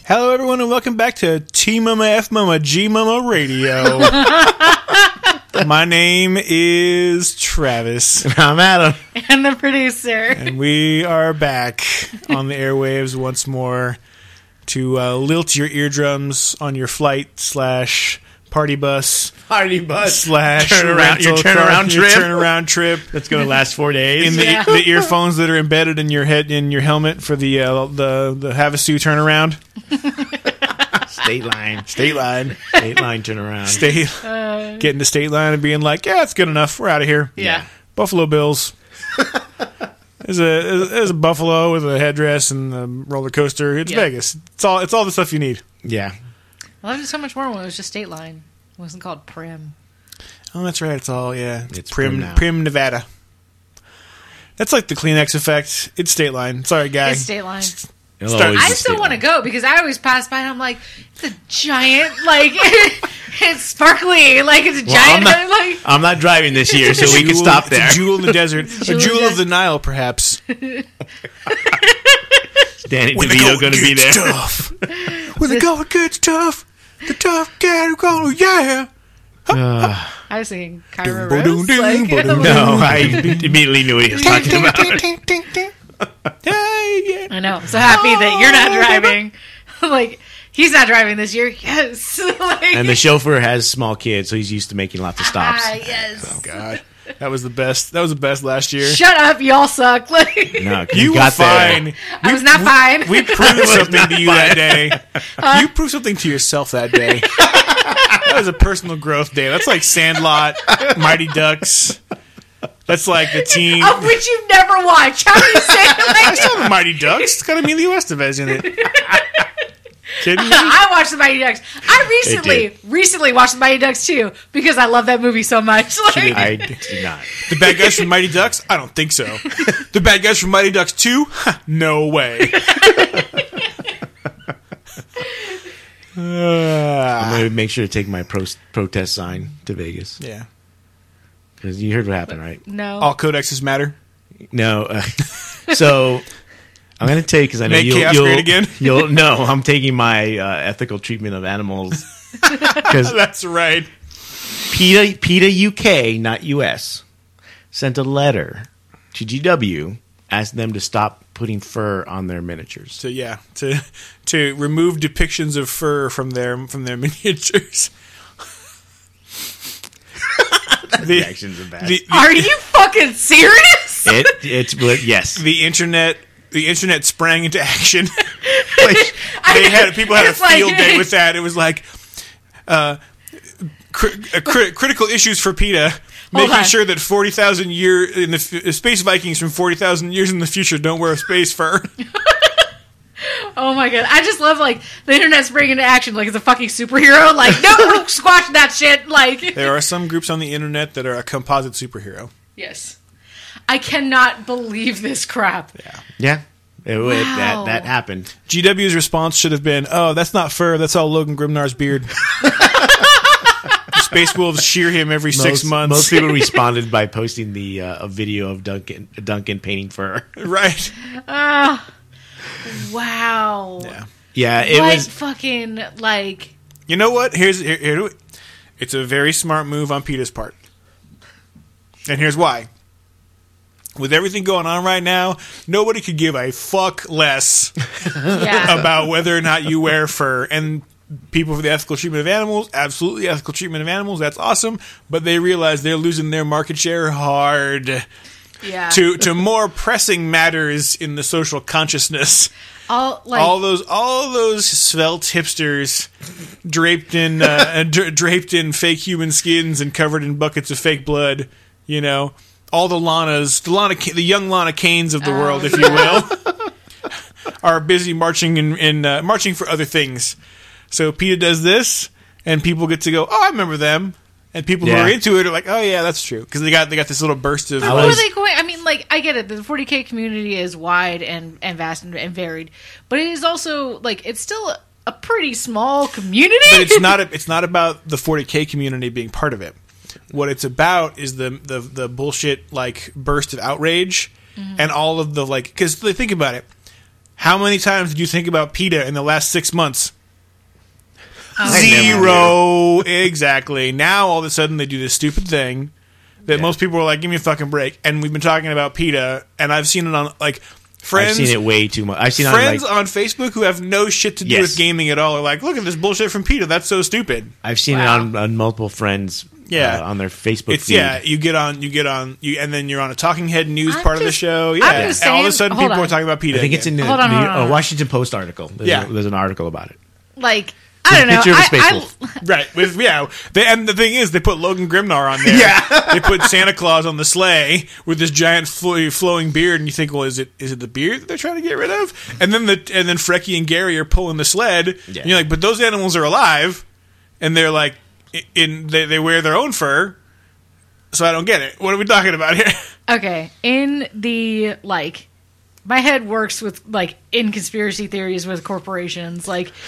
Hello, everyone, and welcome back to T Mama F Mama G Mama Radio. My name is Travis. And I'm Adam. And the producer. And we are back on the airwaves once more to lilt your eardrums on your flight / party bus. Party bus. / turnaround trip. That's going to last 4 days. In the earphones that are embedded in your head, in your helmet for the Havasu turnaround. State line turnaround. Getting to state line and being like, yeah, it's good enough. We're out of here. Yeah. Buffalo Bills. There's a buffalo with a headdress and a roller coaster. It's Vegas. It's all the stuff you need. Yeah. I loved it so much more when it was just State Line. It wasn't called Prim. Oh, that's right. It's all, yeah. It's Prim now. Prim, Nevada. That's like the Kleenex effect. It's State Line. Sorry, guy. It's State Line. I still want to go because I always pass by and I'm like, it's a giant, like, it's sparkly, like it's a giant. I'm not driving this year, so we can stop there. It's a jewel in the desert. A jewel of the Nile, perhaps. Danny DeVito going to be there. Tough. When the going gets tough, the tough guy going, yeah. I was thinking Kyra Rose. No, I immediately knew what he was talking about. I know. So happy that you're not driving. Like, he's not driving this year. Yes. And the chauffeur has small kids, so he's used to making lots of stops. Yes. Oh, God. That was the best. That was the best last year. Shut up, y'all suck. No, you were fine. I was not fine. We proved something to you that day. You proved something to yourself that day. That was a personal growth day. That's like Sandlot, Mighty Ducks. That's like the team. Of which you've never watched. How do you say it like I saw the Mighty Ducks. It's got Emilio Estevez in it. Kidding me? I watched the Mighty Ducks. I recently watched the Mighty Ducks too because I love that movie so much. Like, I did not. The bad guys from Mighty Ducks? I don't think so. The bad guys from Mighty Ducks 2? No way. I'm going to make sure to take my protest sign to Vegas. Yeah. Because you heard what happened, right? No. All codexes matter? No. So I'm going to take, because I know Make chaos great again? No, I'm taking my ethical treatment of animals. That's right. PETA UK, not US, sent a letter to GW asking them to stop putting fur on their miniatures. So yeah, to remove depictions of fur from their miniatures. The actions are bad. Are you fucking serious? Yes. The internet sprang into action. People had a It's like- field day with that. It was like critical issues for PETA. Making sure that 40,000 Space Vikings from 40,000 years in the future don't wear space fur. Oh my god! I just love like the internet springing into action like it's a fucking superhero. Like no, squash that shit. Like there are some groups on the internet that are a composite superhero. Yes, I cannot believe this crap. Yeah. Wow. That happened. GW's response should have been, "Oh, that's not fur. That's all Logan Grimnar's beard." Space Wolves shear him every 6 months. Most people responded by posting a video of Duncan painting fur. Right. Wow. Yeah. It was fucking like. You know what? It's a very smart move on PETA's part, and here's why. With everything going on right now, nobody could give a fuck less about whether or not you wear fur. And people for the ethical treatment of animals, absolutely ethical treatment of animals, that's awesome. But they realize they're losing their market share hard to more pressing matters in the social consciousness. All those svelte hipsters draped in fake human skins and covered in buckets of fake blood, you know. All the the young Lana Canes of the world, if you will, are busy marching marching for other things. So PETA does this, and people get to go, "Oh, I remember them," and people who are into it are like, "Oh yeah, that's true," because they got this little burst of. Where are they going? I mean, like I get it. The 40K community is wide and vast and varied, but it is also like it's still a pretty small community. But it's not about the 40K community being part of it. What it's about is the bullshit like burst of outrage and all of the like. Because think about it. How many times did you think about PETA in the last 6 months? I never Zero. Exactly. Now, all of a sudden, they do this stupid thing that most people are like, give me a fucking break. And we've been talking about PETA, and I've seen it on, like, friends. I've seen it way too much. I've seen Friends it on, like, on Facebook who have no shit to do Yes. with gaming at all are like, look at this bullshit from PETA. That's so stupid. I've seen Wow. it on multiple friends. Yeah. On their Facebook It's feed. you get on, and then you're on a Talking Head News I'm part of the just- show. I'm Yeah, just and all of a saying- sudden hold people on. are talking about PETA. I think it's in the Hold on, hold on, hold on. Washington Post article. There's an article about it. Like, I don't know. Picture of a space wolf. right. And the thing is, they put Logan Grimnar on there. Yeah. They put Santa Claus on the sleigh with this giant flowing beard, and you think, well, is it the beard that they're trying to get rid of? And then Frecky and Gary are pulling the sled, Yeah. and you're like, but those animals are alive, and they're like, they wear their own fur. So I don't get it. What are we talking about here? Okay, in the my head works with in conspiracy theories with corporations.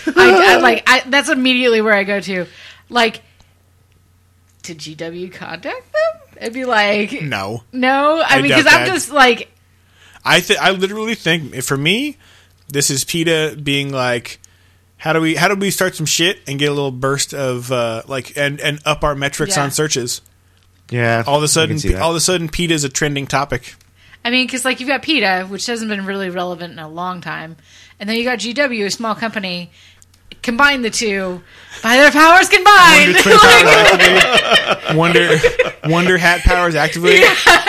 I that's immediately where I go to. Like, did GW contact them? It'd be like, No. no. I mean, doubt because I'm that. just like, I literally think, for me, this is PETA being like, how do we start some shit and get a little burst of and up our metrics Yeah. on searches? Yeah. All of a I can see that. sudden, PETA is a trending topic. I mean, because you've got PETA, which hasn't been really relevant in a long time, and then you got GW, a small company. Combine the two, by their powers combined. Wonder Twin Powers activate. Wonder Hat powers activate.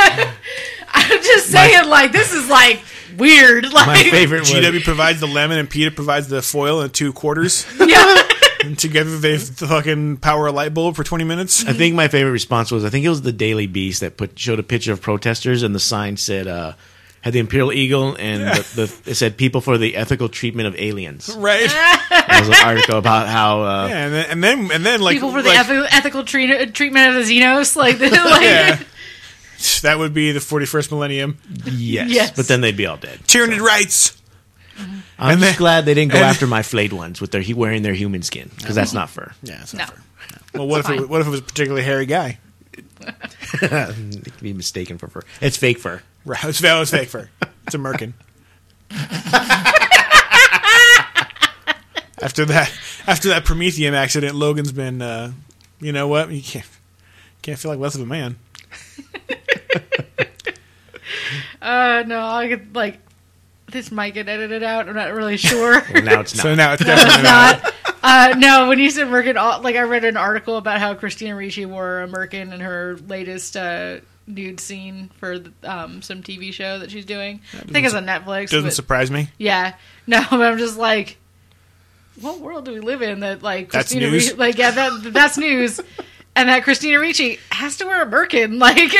I'm just saying, this is weird. My favorite was GW provides the lemon and PETA provides the foil and 2 quarters. Yeah. And together they fucking power a light bulb for 20 minutes. I think my favorite response was, I think it was the Daily Beast that showed a picture of protesters, and the sign said, had the Imperial Eagle, and it said, people for the ethical treatment of aliens. Right. There was an article about how Yeah, and then like People for the like, ethical treatment of the Xenos, yeah. That would be the 41st millennium. yes, Yes. but then they'd be all dead. Tyranid rights. I'm And just then- glad they didn't go and- after my flayed ones with their wearing their human skin, because that's not fur. Yeah, it's No. not fair. Well, what if fine. it was a particularly hairy guy? It could be mistaken for fur. It's fake fur. Right, it's fake fur. It's a merkin. After that Prometheum accident, Logan's been, you know what? You can't feel like less of a man. no, I could this might get edited out. I'm not really sure. Well, now it's not. So now it's definitely not. No, when you said Merkin, I read an article about how Christina Ricci wore a Merkin in her latest nude scene for some TV show that she's doing. I think it's on Netflix. Doesn't but- surprise me. Yeah, no, but I'm just like, what world do we live in that That's Christina news? Ricci, that's news, and that Christina Ricci has to wear a Birkin,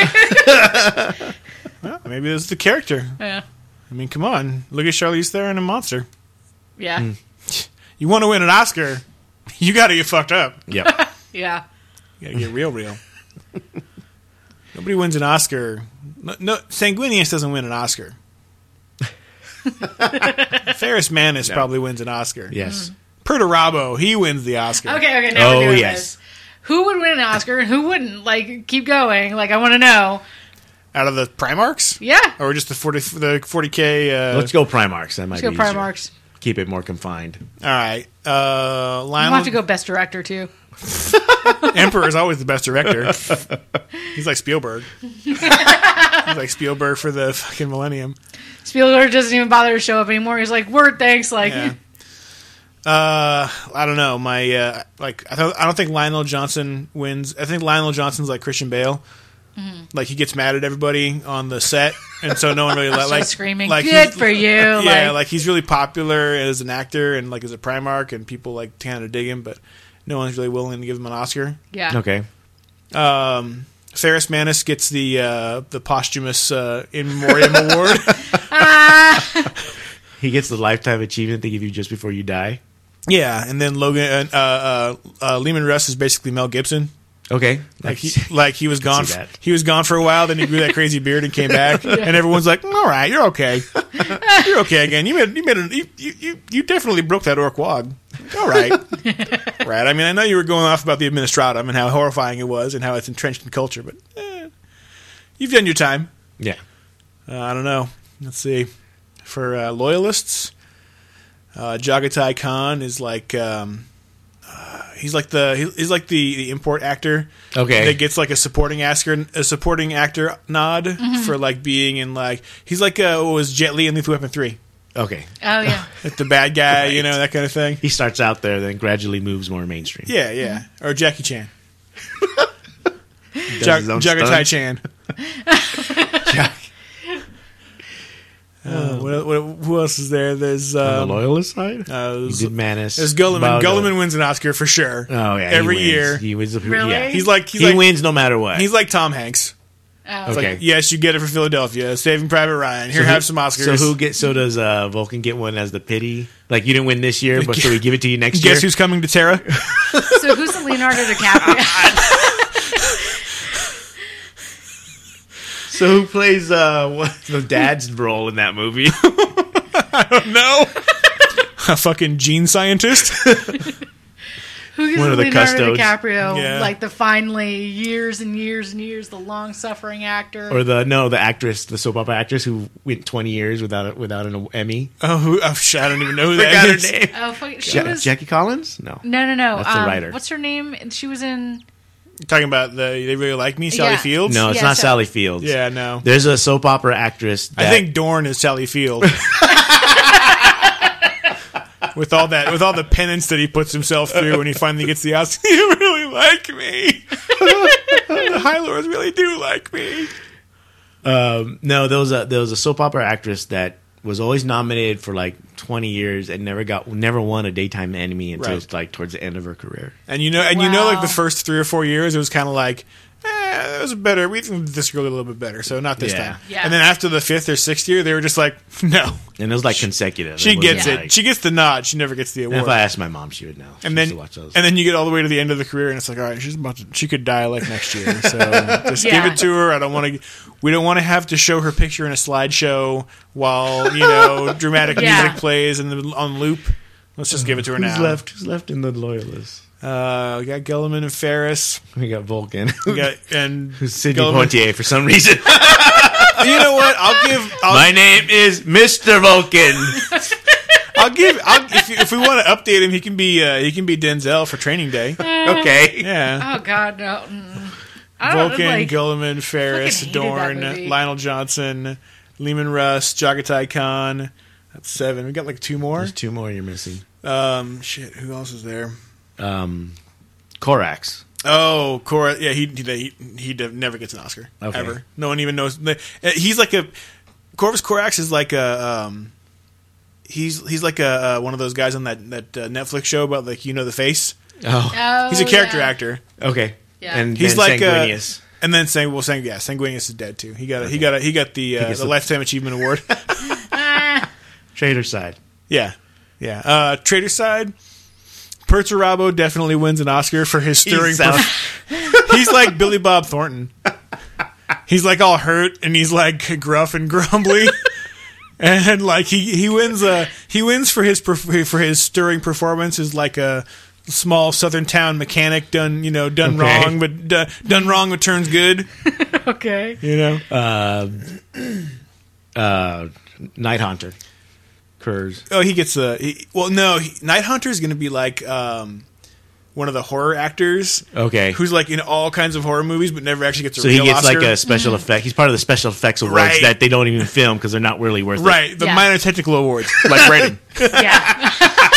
Well, maybe this is the character. yeah, I mean, come on. Look at Charlize Theron in Monster. yeah, You want to win an Oscar, you got to get fucked up. Yep. yeah. You got to get real. Nobody wins an Oscar. No, Sanguinius doesn't win an Oscar. Ferris Manis probably wins an Oscar. Yes. Perturabo, he wins the Oscar. Okay, now Oh, we're doing yes. this. Who would win an Oscar and who wouldn't? Keep going. I want to know. Out of the Primarchs? Yeah, Or just the 40K? Let's go Primarchs. That might let's go be easier. Primarchs. Keep it more confined. All right. We'll Lionel have to go Best Director too. Emperor is always the best director. He's like Spielberg. He's like Spielberg for the fucking millennium. Spielberg doesn't even bother to show up anymore. He's like, "Word, thanks." Yeah. I don't know. I don't think Lionel Johnson wins. I think Lionel Johnson's like Christian Bale. Like he gets mad at everybody on the set, and so no one really Starts screaming, Like "Good he's- for you!" Yeah, like he's really popular as an actor and like as a Primarch, and people like kind of dig him, but no one's really willing to give him an Oscar. yeah. Okay. Ferris Manis gets the posthumous in memoriam award. He gets the lifetime achievement they give you just before you die. Yeah, and then Lehman Russ is basically Mel Gibson. Okay. He was gone. see that. He was gone for a while. Then he grew that crazy beard and came back. And everyone's like, "All right, you're okay. You're okay again. You definitely broke that orc wog. All right, right. I mean, I know you were going off about the Administratum and how horrifying it was and how it's entrenched in culture, but you've done your time. Yeah. I don't know. Let's see. For loyalists, Jagatai Khan is like he's like the import actor. Okay. That gets like a supporting actor nod for like being in like he's like what was Jet Li in Lethal Weapon 3. Okay. Oh yeah. Like the bad guy, Right. that kind of thing. He starts out there, then gradually moves more mainstream. Yeah. Or Jackie Chan. Does his own Jagatai stunts. Chan. Who else is there? There's On the loyalist side? He there's did Manus. Gulliman. Baudo. Gulliman wins an Oscar for sure. Oh, yeah. Every he wins. year. He wins. Really? Yeah. He's like He wins no matter what. He's like Tom Hanks. Oh. It's Okay. like, yes, you get it for Philadelphia. Saving Private Ryan. Here, have some Oscars. So does Vulcan get one as the pity? Like, you didn't win this year, but so we give it to you next year? Guess who's coming to Terra? So who's the Leonardo DiCaprio? So who plays the dad's role in that movie? No. A fucking gene scientist. Who gives One of the Leonardo custodes. DiCaprio Yeah. like the finally years and years and years, the long suffering actor? Or the actress, the soap opera actress who went 20 years without an Emmy? Shit, I don't even know who Forgot that her is. name. Oh, fuck, she was Jackie Collins? No. no. That's the writer. What's her name? She was in. Talking about They Really Like Me, Sally Yeah. Fields? No, it's Yeah, not so- Sally Fields. Yeah, no. There's a soap opera actress that... I think Dorn is Sally Field. With all the penance that he puts himself through when he finally gets the Oscar. You really like me. The High Lords really do like me. No, there was a soap opera actress that was always nominated for like 20 years and never won a daytime Emmy until Right. like towards the end of her career. And you know, Wow. like the first 3 or 4 years, it was kind of like, it was better. We think this girl did a little bit better, so not this Yeah. time. Yeah. And then after the 5th or 6th year, they were just like, no. And it was like consecutive. She wasn't gets it. like- She gets the nod. She never gets the and award. if I asked my mom, she would know. She and used then to watch those. and then you get all the way to the end of the career, and it's like, all right, she could die like next year. So just Yeah. give it to her. I don't want to. We don't want to have to show her picture in a slideshow while dramatic Yeah. music plays on loop. Let's just give it to her Who's now. left? Who's left in the loyalists? We got Gulliman and Ferris. We got Vulcan. We got and Who's Sidney Gulliman. Poitier for some reason. You know what? My name is Mr. Vulcan. If we want to update him, he can be Denzel for Training Day. Okay. Yeah. Oh God, no. I don't Vulcan, like. Gulliman, Ferris, fucking hated that Dorn, movie. Lionel Johnson, Lehman Russ, Jagatai Khan. That's 7. We got like 2 more. There's 2 more you're missing. Shit. Who else is there? Korax. Oh, Cora. Yeah, he never gets an Oscar Okay. ever. No one even knows. He's like Corvus Corax is like a. He's like a one of those guys on that Netflix show about like the face. Oh. Oh, He's a character yeah. actor. Okay. Yeah. And He's then like Sanguinius. and then Sanguinius is dead too. He got the gets the- Lifetime Achievement Award. Traitor side. Yeah. Traitor Side. Perturabo definitely wins an Oscar for his stirring. He's like Billy Bob Thornton. He's like all hurt and he's like gruff and grumbly, and like he wins for his stirring performance as like a small southern town mechanic done Okay. wrong but done wrong but turns good. Okay. Night Hunter. Kurz. Oh, he gets Night Hunter is going to be like one of the horror actors. Okay. Who's like in all kinds of horror movies, but never actually gets a So he real gets Oscar. like a special effect. He's part of the special effects awards Right. that they don't even film because they're not really worth it. right, the Yeah. minor technical awards, like writing. Yeah.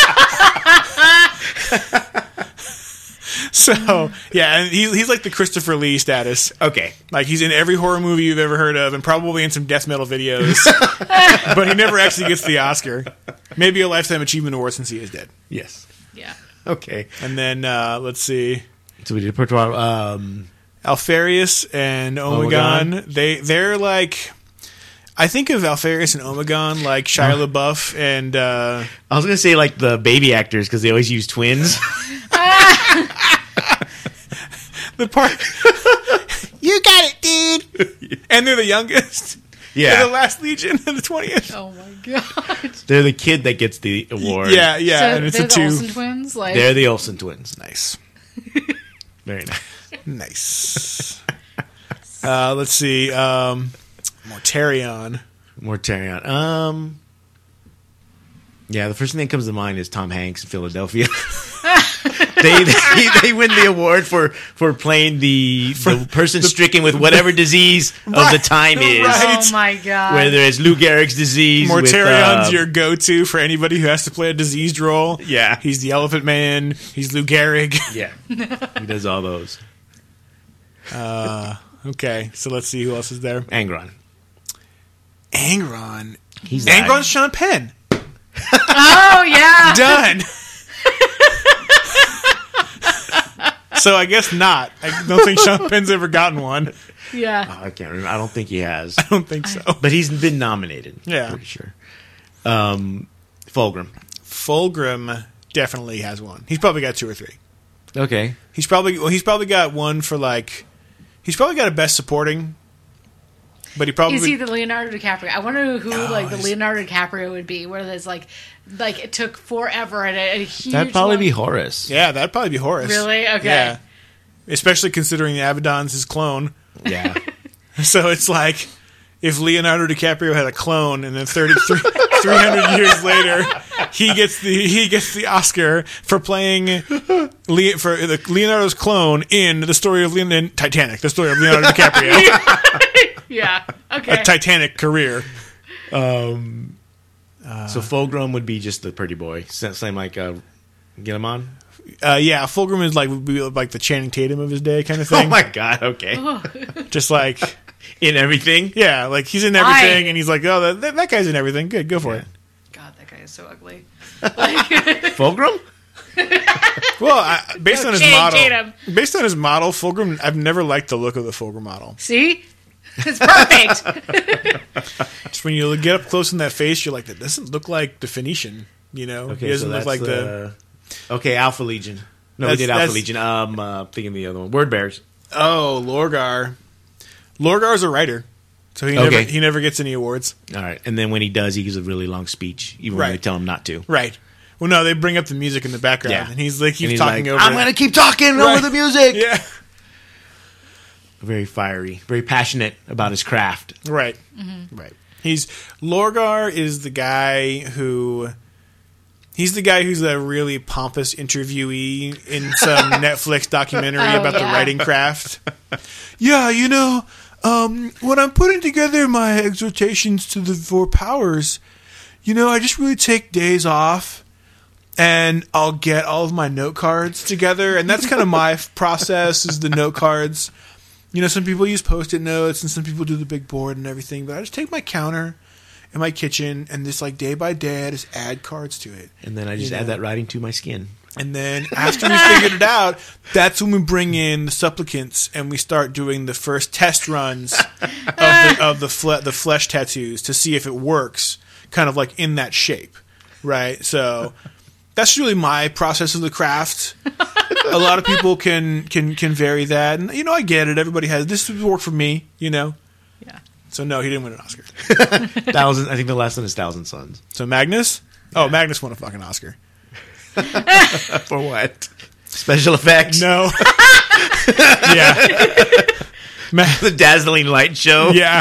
So yeah, and he's like the Christopher Lee status. Okay. Like he's in every horror movie you've ever heard of, and probably in some death metal videos. But he never actually gets the Oscar. Maybe a Lifetime Achievement Award since he is dead. Yes. Yeah. Okay. And then let's see, So we did Pertwar. Alfarius and Omegon. They're like. I think of Alfarius and Omegon like Shia LaBeouf and I was gonna say like the baby actors because they always use twins. the part. You got it, dude. And they're the youngest. Yeah. They're the last Legion of the 20th. Oh my God. They're the kid that gets the award. Yeah, So and it's they're a the 2. Olsen twins. Like They're the Olsen twins. Nice. Very nice. Nice. Let's see. Mortarion. Mortarion. Yeah, the first thing that comes to mind is Tom Hanks in Philadelphia. they win the award for playing the person stricken with whatever disease of the time is. Right. Oh my god! Whether it's Lou Gehrig's disease, Mortarion's your go-to for anybody who has to play a diseased role. Yeah. He's the Elephant Man. He's Lou Gehrig. yeah, he does all those. Okay, so let's see who else is there. Angron. Angron. He's Angron's Sean Penn. Oh yeah. Done. So I guess not. I don't think Sean Penn's ever gotten one. Yeah. Oh, I can't remember. I don't think he has, I don't think so. but he's been nominated. Yeah. pretty sure. Fulgrim. Fulgrim definitely has one. He's probably got 2 or 3. Okay. He's probably got one for like. He's probably got a best supporting. But he probably Is he the Leonardo DiCaprio? I wonder who the he's- Leonardo DiCaprio would be. Where there's like it took forever and a huge. That'd probably long- be Horace. Yeah, that'd probably be Horace. Really? Okay. Yeah. Especially considering Abaddon's his clone. Yeah. So it's like if Leonardo DiCaprio had a clone, and then 300 years later, he gets the Oscar for playing Leonardo's clone in the story of in Titanic, the story of Leonardo DiCaprio, Yeah. Okay. a Titanic career. So Fulgrim would be just the pretty boy. Same like Get Him On. Yeah, Fulgrim is would be like the Channing Tatum of his day kind of thing. Oh my god! Okay. Just like In everything. yeah, like he's in everything, and he's like, oh, that guy's in everything. Good, go for it. God, that guy is so ugly. Fulgrim. Well, based on his Channing model, Tatum. based on his model, Fulgrim. I've never liked the look of the Fulgrim model. See, it's perfect. Just when you get up close in that face, you're like, that doesn't look like the Phoenician. You know, Okay. he doesn't so look that's like the. Okay, Alpha Legion. No, we That's- did Alpha that's- Legion. Thinking the other one. Word Bears. Oh, Lorgar. Lorgar's a writer, so Okay. he never gets any awards. All right, and then when he does, he gives a really long speech, even when Right. they tell him not to. Right. Well, no, they bring up the music in the background, Yeah. and he's like, And he's talking like, over. I'm going to keep talking Right. over the music. Yeah. Very fiery, very passionate about his craft. Right. Right. Lorgar is the guy who. He's the guy who's a really pompous interviewee in some Netflix documentary about the yeah. writing craft. Yeah, when I'm putting together my exhortations to the 4 powers, I just really take days off and I'll get all of my note cards together. And that's kind of my process is the note cards. Some people use Post-it notes and some people do the big board and everything, but I just take my counter in my kitchen and just day by day I just add cards to it. And then I just add that writing to my skin. And then after we figured it out, that's when we bring in the supplicants and we start doing the first test runs of the flesh tattoos to see if it works, kind of like in that shape, right? So that's really my process of the craft. A lot of people can vary that, and I get it. Everybody has this would work for me, Yeah. So no, he didn't win an Oscar. I think the last one is Thousand Suns. So Magnus, Magnus won a fucking Oscar. For what? Special effects. No, yeah, The dazzling light show. yeah.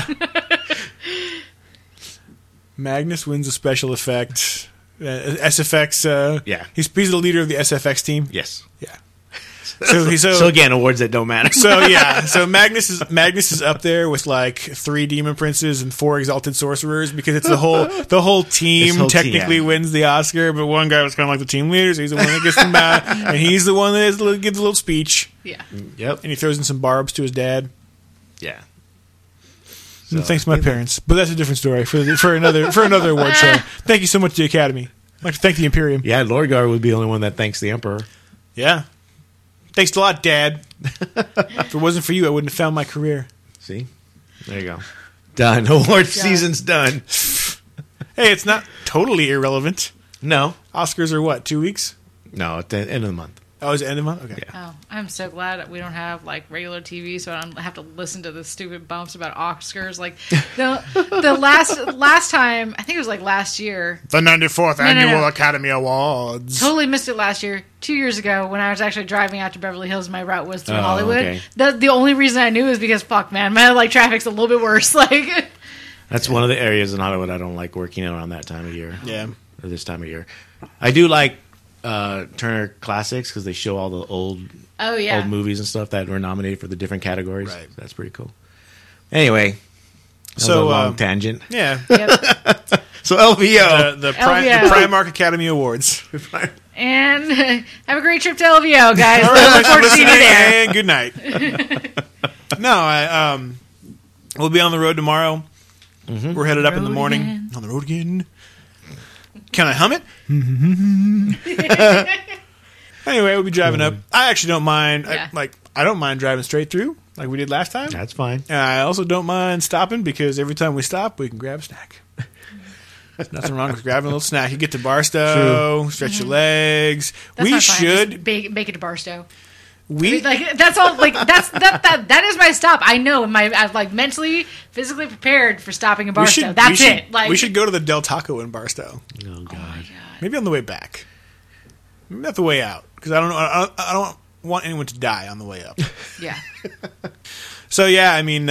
Magnus wins a special effect. SFX. Yeah. He's the leader of the SFX team. Yes. Yeah. So So again, awards that don't matter. So Magnus is up there with 3 demon princes and 4 exalted sorcerers because it's the whole team This whole team, technically yeah. wins the Oscar, but one guy was kind of like the team leader, so he's the one that gets them out, and he's the one that gives a little speech, Yeah. Yep. and he throws in some barbs to his dad. Yeah. And thanks to my parents, but that's a different story for another award show. Thank you so much to the Academy. I'd like to thank the Imperium. Yeah, Lorgar would be the only one that thanks the Emperor. Yeah. Thanks a lot, Dad. If it wasn't for you, I wouldn't have found my career. See? There you go. Done. Award season's done. Hey, it's not totally irrelevant. No. Oscars are what, 2 weeks? No, at the end of the month. Oh, is it end of month? Okay. Oh, I'm so glad that we don't have regular TV, so I don't have to listen to the stupid bumps about Oscars. The last time, I think it was last year. The 94th no. Annual Academy Awards. Totally missed it last year. 2 years ago, when I was actually driving out to Beverly Hills, my route was through Oh, Hollywood. okay. The only reason I knew is because fuck, man, my traffic's a little bit worse. That's one of the areas in Hollywood I don't like working around that time of year. Yeah. this time of year. I do like Turner Classics because they show all the old old movies and stuff that were nominated for the different categories. Right. That's pretty cool. Anyway, that So, was a long tangent. Yeah. Yep. So LVO. The LVO. Primark Academy Awards. And have a great trip to LVO, guys. All right, Look forward to seeing you there. and good night. No, we'll be on the road tomorrow. We're headed up in the morning. again. On the road again. Can I hum it? Anyway, we'll be driving up. I actually don't mind. Yeah. I don't mind driving straight through like we did last time. That's fine. And I also don't mind stopping because every time we stop, we can grab a snack. There's nothing wrong with grabbing a little snack. You get to Barstow, stretch your legs. That's We not fine. should. Just make it to Barstow. We Like that's all. Like that is my stop. I know. I'm like mentally, physically prepared for stopping in Barstow. That's it. Like we should go to the Del Taco in Barstow. Oh God. Maybe on the way back. Maybe not the way out because I don't know. I don't want anyone to die on the way up. Yeah. So yeah, I mean,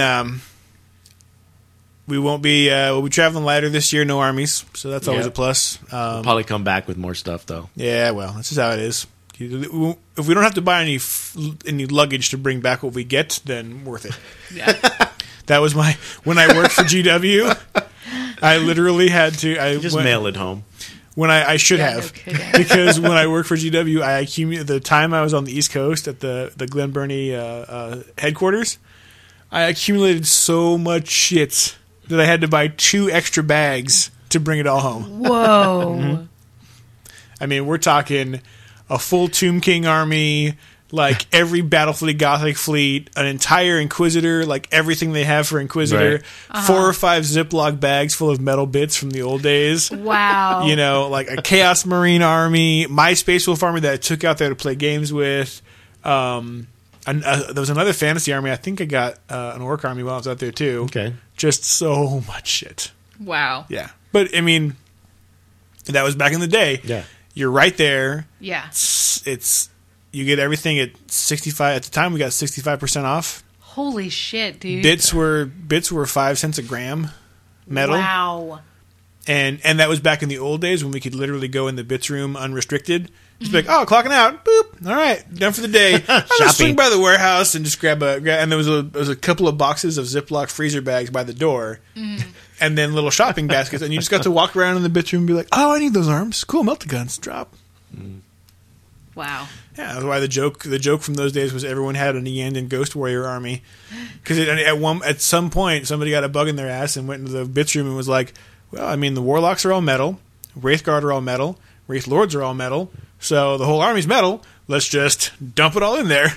we won't be. We'll be traveling lighter this year. No armies, so that's always Yep. a plus. We'll probably come back with more stuff though. Yeah, well, that's just how it is. If we don't have to buy any luggage to bring back what we get, then worth it. Yeah. That was when I worked for GW. I literally had to. I Just mail it home. When I should Yeah, have, no kidding. because when I worked for GW, I accumulated the time I was on the East Coast at the Glen Burnie headquarters. I accumulated so much shit that I had to buy 2 extra bags to bring it all home. Whoa. I mean, we're talking a full Tomb King army, like every Battlefleet Gothic fleet, an entire Inquisitor, like everything they have for Inquisitor, Right. 4 or 5 Ziploc bags full of metal bits from the old days. Wow. You know, like a Chaos Marine army, my Space Wolf army that I took out there to play games with. There was another fantasy army. I think I got an Orc army while I was out there too. Okay. Just so much shit. Wow. Yeah. But, I mean, that was back in the day. Yeah. You're right there. Yeah. It's you get everything at 65. At the time, we got 65% off. Holy shit, dude. Bits were 5 cents a gram, metal. Wow. And that was back in the old days when we could literally go in the bits room unrestricted. Just be like, oh, clocking out. Boop. All right, done for the day. I'm gonna swing by the warehouse and just grab and there was a couple of boxes of Ziploc freezer bags by the door, and then little shopping baskets, and you just got to walk around in the bits room and be like, oh, I need those arms. Cool, melt guns, drop. Wow. Yeah, that's why the joke from those days was everyone had an Eandon Ghost Warrior army, because at some point somebody got a bug in their ass and went into the bits room and was like, well, I mean the Warlocks are all metal, Wraithguard are all metal, Wraith Lords are all metal, so the whole army's metal. Let's just dump it all in there.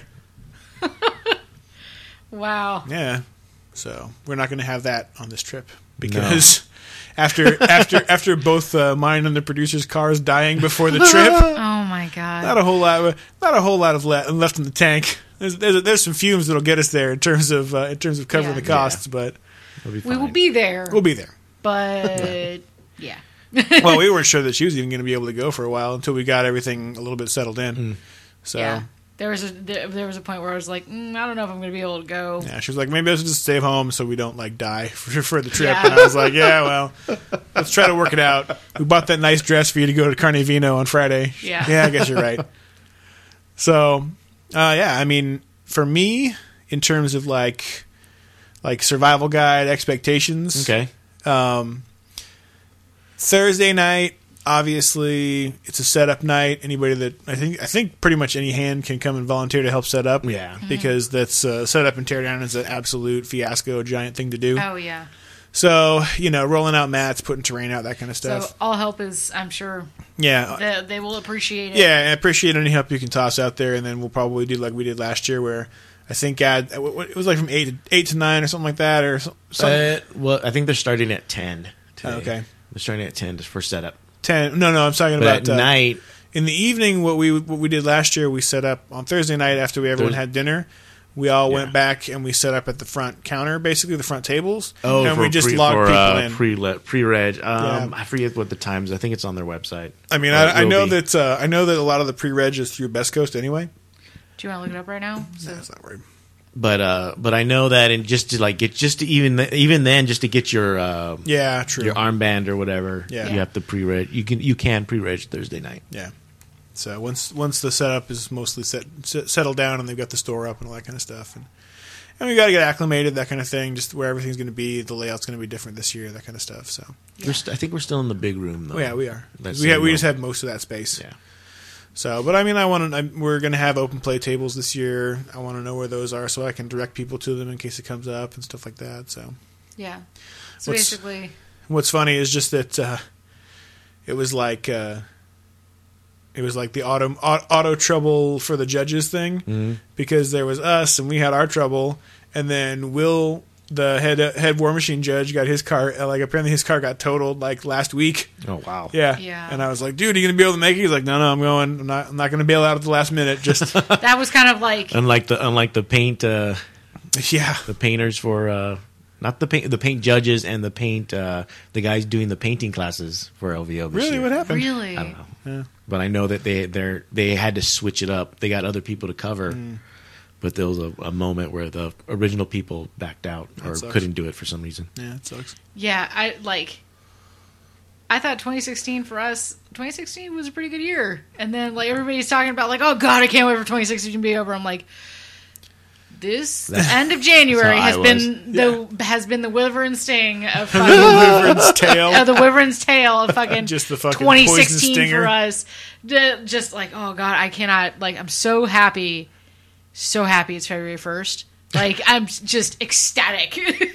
Wow. Yeah, so we're not going to have that on this trip because after both mine and the producer's cars dying before the trip. Oh my god. Not a whole lot of left in the tank. There's some fumes that'll get us there in terms of covering Yeah. the costs, but It'll be We will fine. be there. we'll be there. But yeah. Well, we weren't sure that she was even going to be able to go for a while until we got everything a little bit settled in. So Yeah. There was a point where I was like, I don't know if I'm going to be able to go. yeah, she was like, maybe I should just stay home so we don't like die for the trip. Yeah. And I was like, yeah, well, let's try to work it out. We bought that nice dress for you to go to Carne Vino on Friday. Yeah. Yeah, I guess you're right. So, yeah, I mean, for me, in terms of like survival guide expectations, Okay. Thursday night, obviously, it's a setup night. Anybody that I think pretty much any hand can come and volunteer to help set up. Yeah. because that's setup and teardown is an absolute fiasco, giant thing to do. Oh yeah. So rolling out mats, putting terrain out, that kind of stuff. So all help is, I'm sure, Yeah, they will appreciate it. yeah. I appreciate any help you can toss out there, and then we'll probably do like we did last year, where I think it was like from 8 to 9 or something like that, or something. Well, I think they're starting at 10 today. Oh, okay. They're starting at 10 for setup. 10. No, I'm talking But about at night, in the evening. What we did last year, we set up on Thursday night after everyone had dinner. We all went back and we set up at the front counter, basically the front tables, and we just logged people in. pre-reg. I forget what the times. I think it's on their website. I mean, Or it I will know be. that a lot of the pre-reg is through Best Coast anyway. Do you want to look it up right now? So that's not worried. But I know that, and just to even then, just to get your Yeah, true. your armband or whatever, Yeah. you have to pre-reg. You can pre-reg Thursday night. Yeah. So once the setup is mostly settled down and they've got the store up and all that kind of stuff, and we got to get acclimated, that kind of thing, just where everything's going to be, the layout's going to be different this year, that kind of stuff. So I think we're still in the big room though. oh, yeah, we are. That's We just have most of that space. Yeah. So, but I mean, we're going to have open play tables this year. I want to know where those are so I can direct people to them in case it comes up and stuff like that. So Yeah. So What's- basically, what's funny is just that it was like the auto trouble for the judges thing, because there was us and we had our trouble, and then Will, the head War Machine judge, got his car, apparently his car got totaled like last week. Oh wow. Yeah. Yeah. And I was like, dude, are you gonna be able to make it? He's like, no, I'm going. I'm not gonna bail out at the last minute. Just that was kind of like Unlike the paint yeah. the painters for not the paint judges and the paint the guys doing the painting classes for LVO this Really, year. what happened? really. I don't know. Yeah. But I know that they had to switch it up. They got other people to cover. But there was a moment where the original people backed out or sucks. couldn't do it for some reason. Yeah, it sucks. Yeah, I thought 2016 for us, 2016 was a pretty good year. And then like everybody's talking about like, oh god, I can't wait for 2016 to be over. I'm like, this end of January That's how I has been the wyvern sting of The fucking wyvern's tail. of the wyvern's tail of fucking Just the fucking poison 2016 stinger. for us. Just like, oh god, I cannot, like, I'm so happy it's February 1st. Like, I'm just ecstatic.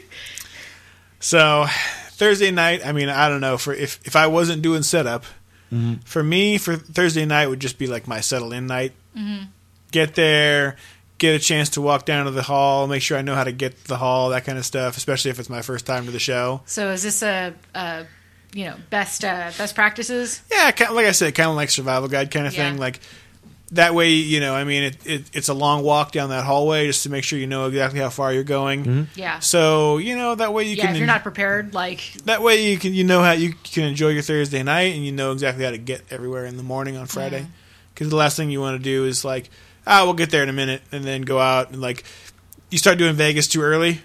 So Thursday night, I mean, I don't know, if I wasn't doing setup, for me, for Thursday night would just be like my settle in night. Get there, get a chance to walk down to the hall, make sure I know how to get to the hall, that kind of stuff, especially if it's my first time to the show. So is this a best practices? Yeah, like I said, kind of like survival guide kind of thing. Yeah. Like that way, I mean, it's a long walk down that hallway just to make sure you know exactly how far you're going. Yeah. So that way you Yeah, can. if you're not prepared, like, That way you can know how you can enjoy your Thursday night, and you know exactly how to get everywhere in the morning on Friday. Because the last thing you want to do is like, we'll get there in a minute, and then go out and like you start doing Vegas too early.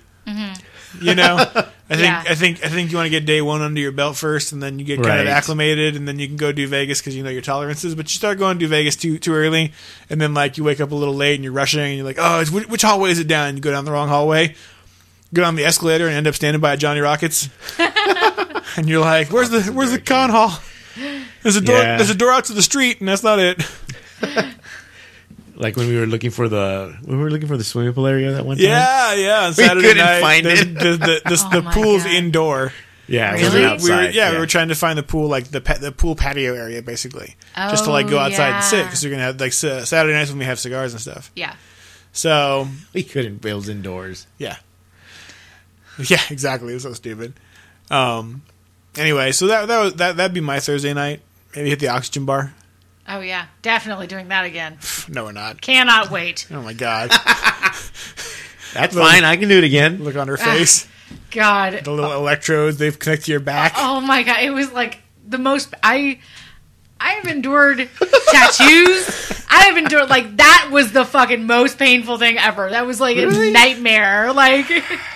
I think you want to get day one under your belt first, and then you get kind of Right. acclimated, and then you can go do Vegas because you know your tolerances. But you start going to do Vegas too early, and then like you wake up a little late and you're rushing, and you're like, oh, which hallway is it down? And you go down the wrong hallway, go down the escalator, and end up standing by a Johnny Rockets, and you're like, where's the con hall? There's a door. Yeah. There's a door out to the street, and that's not it. Like when we were looking for the swimming pool area that one time. Yeah. On Saturday couldn't night, find it. The Oh my pool's God. indoor. Yeah, it Really? was We were- outside. We were trying to find the pool, like the pool patio area, basically, just to like go Oh, outside and sit, yeah. because you're gonna have like Saturday nights when we have cigars and stuff. yeah. So We couldn't build indoors. yeah, exactly. It was so stupid. Anyway, so that'd be my Thursday night. Maybe hit the Oxygen Bar. Oh yeah, definitely doing that again. No, we're not. Cannot wait. Oh my god! That's fine. I can do it again. Look on her face. God. The little electrodes they've connected to your back. Oh my god, it was like the most. I have endured tattoos. I have endured, like, that was the fucking most painful thing ever. That was like a nightmare. Like,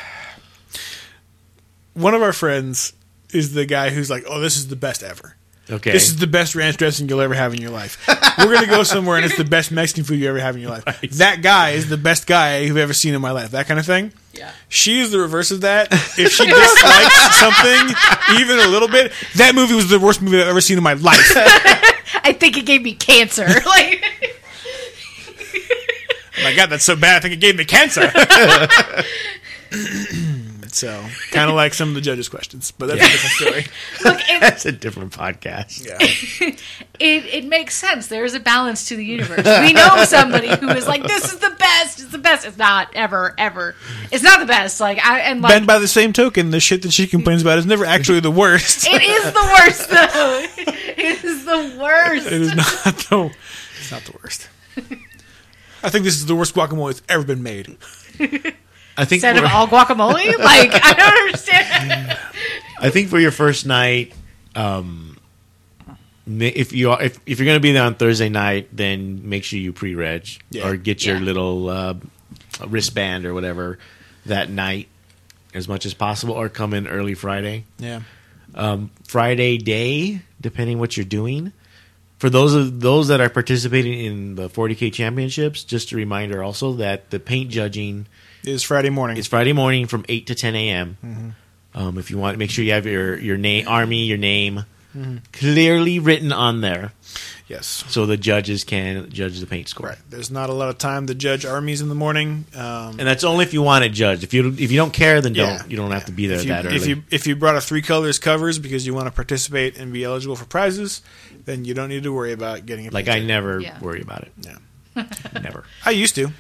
One of our friends is the guy who's like, "Oh, this is the best ever. Okay. This is the best ranch dressing you'll ever have in your life. We're going to go somewhere and it's the best Mexican food you ever have in your life. Right. That guy is the best guy you've ever seen in my life. That kind of thing. yeah. She is the reverse of that. If she dislikes something even a little bit, that movie was the worst movie I've ever seen in my life. I think it gave me cancer. Like, Oh my God, that's so bad. I think it gave me cancer. So, kind of like some of the judges' questions, but that's a different story. look, That's a different podcast. Yeah. it makes sense. There is a balance to the universe. We know somebody who is like, this is the best. It's the best. It's not ever. It's not the best. Like, Then by the same token, the shit that she complains about is never actually the worst. it is the worst though. It is the worst. It is not the. It's not the worst. I think this is the worst guacamole that's ever been made. I think Instead of all guacamole? Like, I don't understand. I think for your first night, if you're going to be there on Thursday night, then make sure you pre-reg Yeah. or get your Yeah. little a wristband or whatever that night as much as possible, or come in early Friday. Yeah. Friday day, depending what you're doing. For those that are participating in the 40K championships, just a reminder also that the paint judging It's Friday morning. is Friday morning from 8 to 10 a.m. If you want, make sure you have your name, Army, your name clearly written on there, Yes. so the judges can judge the paint score. Right. There's not a lot of time to judge armies in the morning. And that's only if you want it judged. If you don't care, then Yeah. you don't have to be there if you, that early. if you brought a 3 colors covers because you want to participate and be eligible for prizes, then you don't need to worry about getting a Like paint I job. never Yeah. worry about it. Yeah. Never. I used to.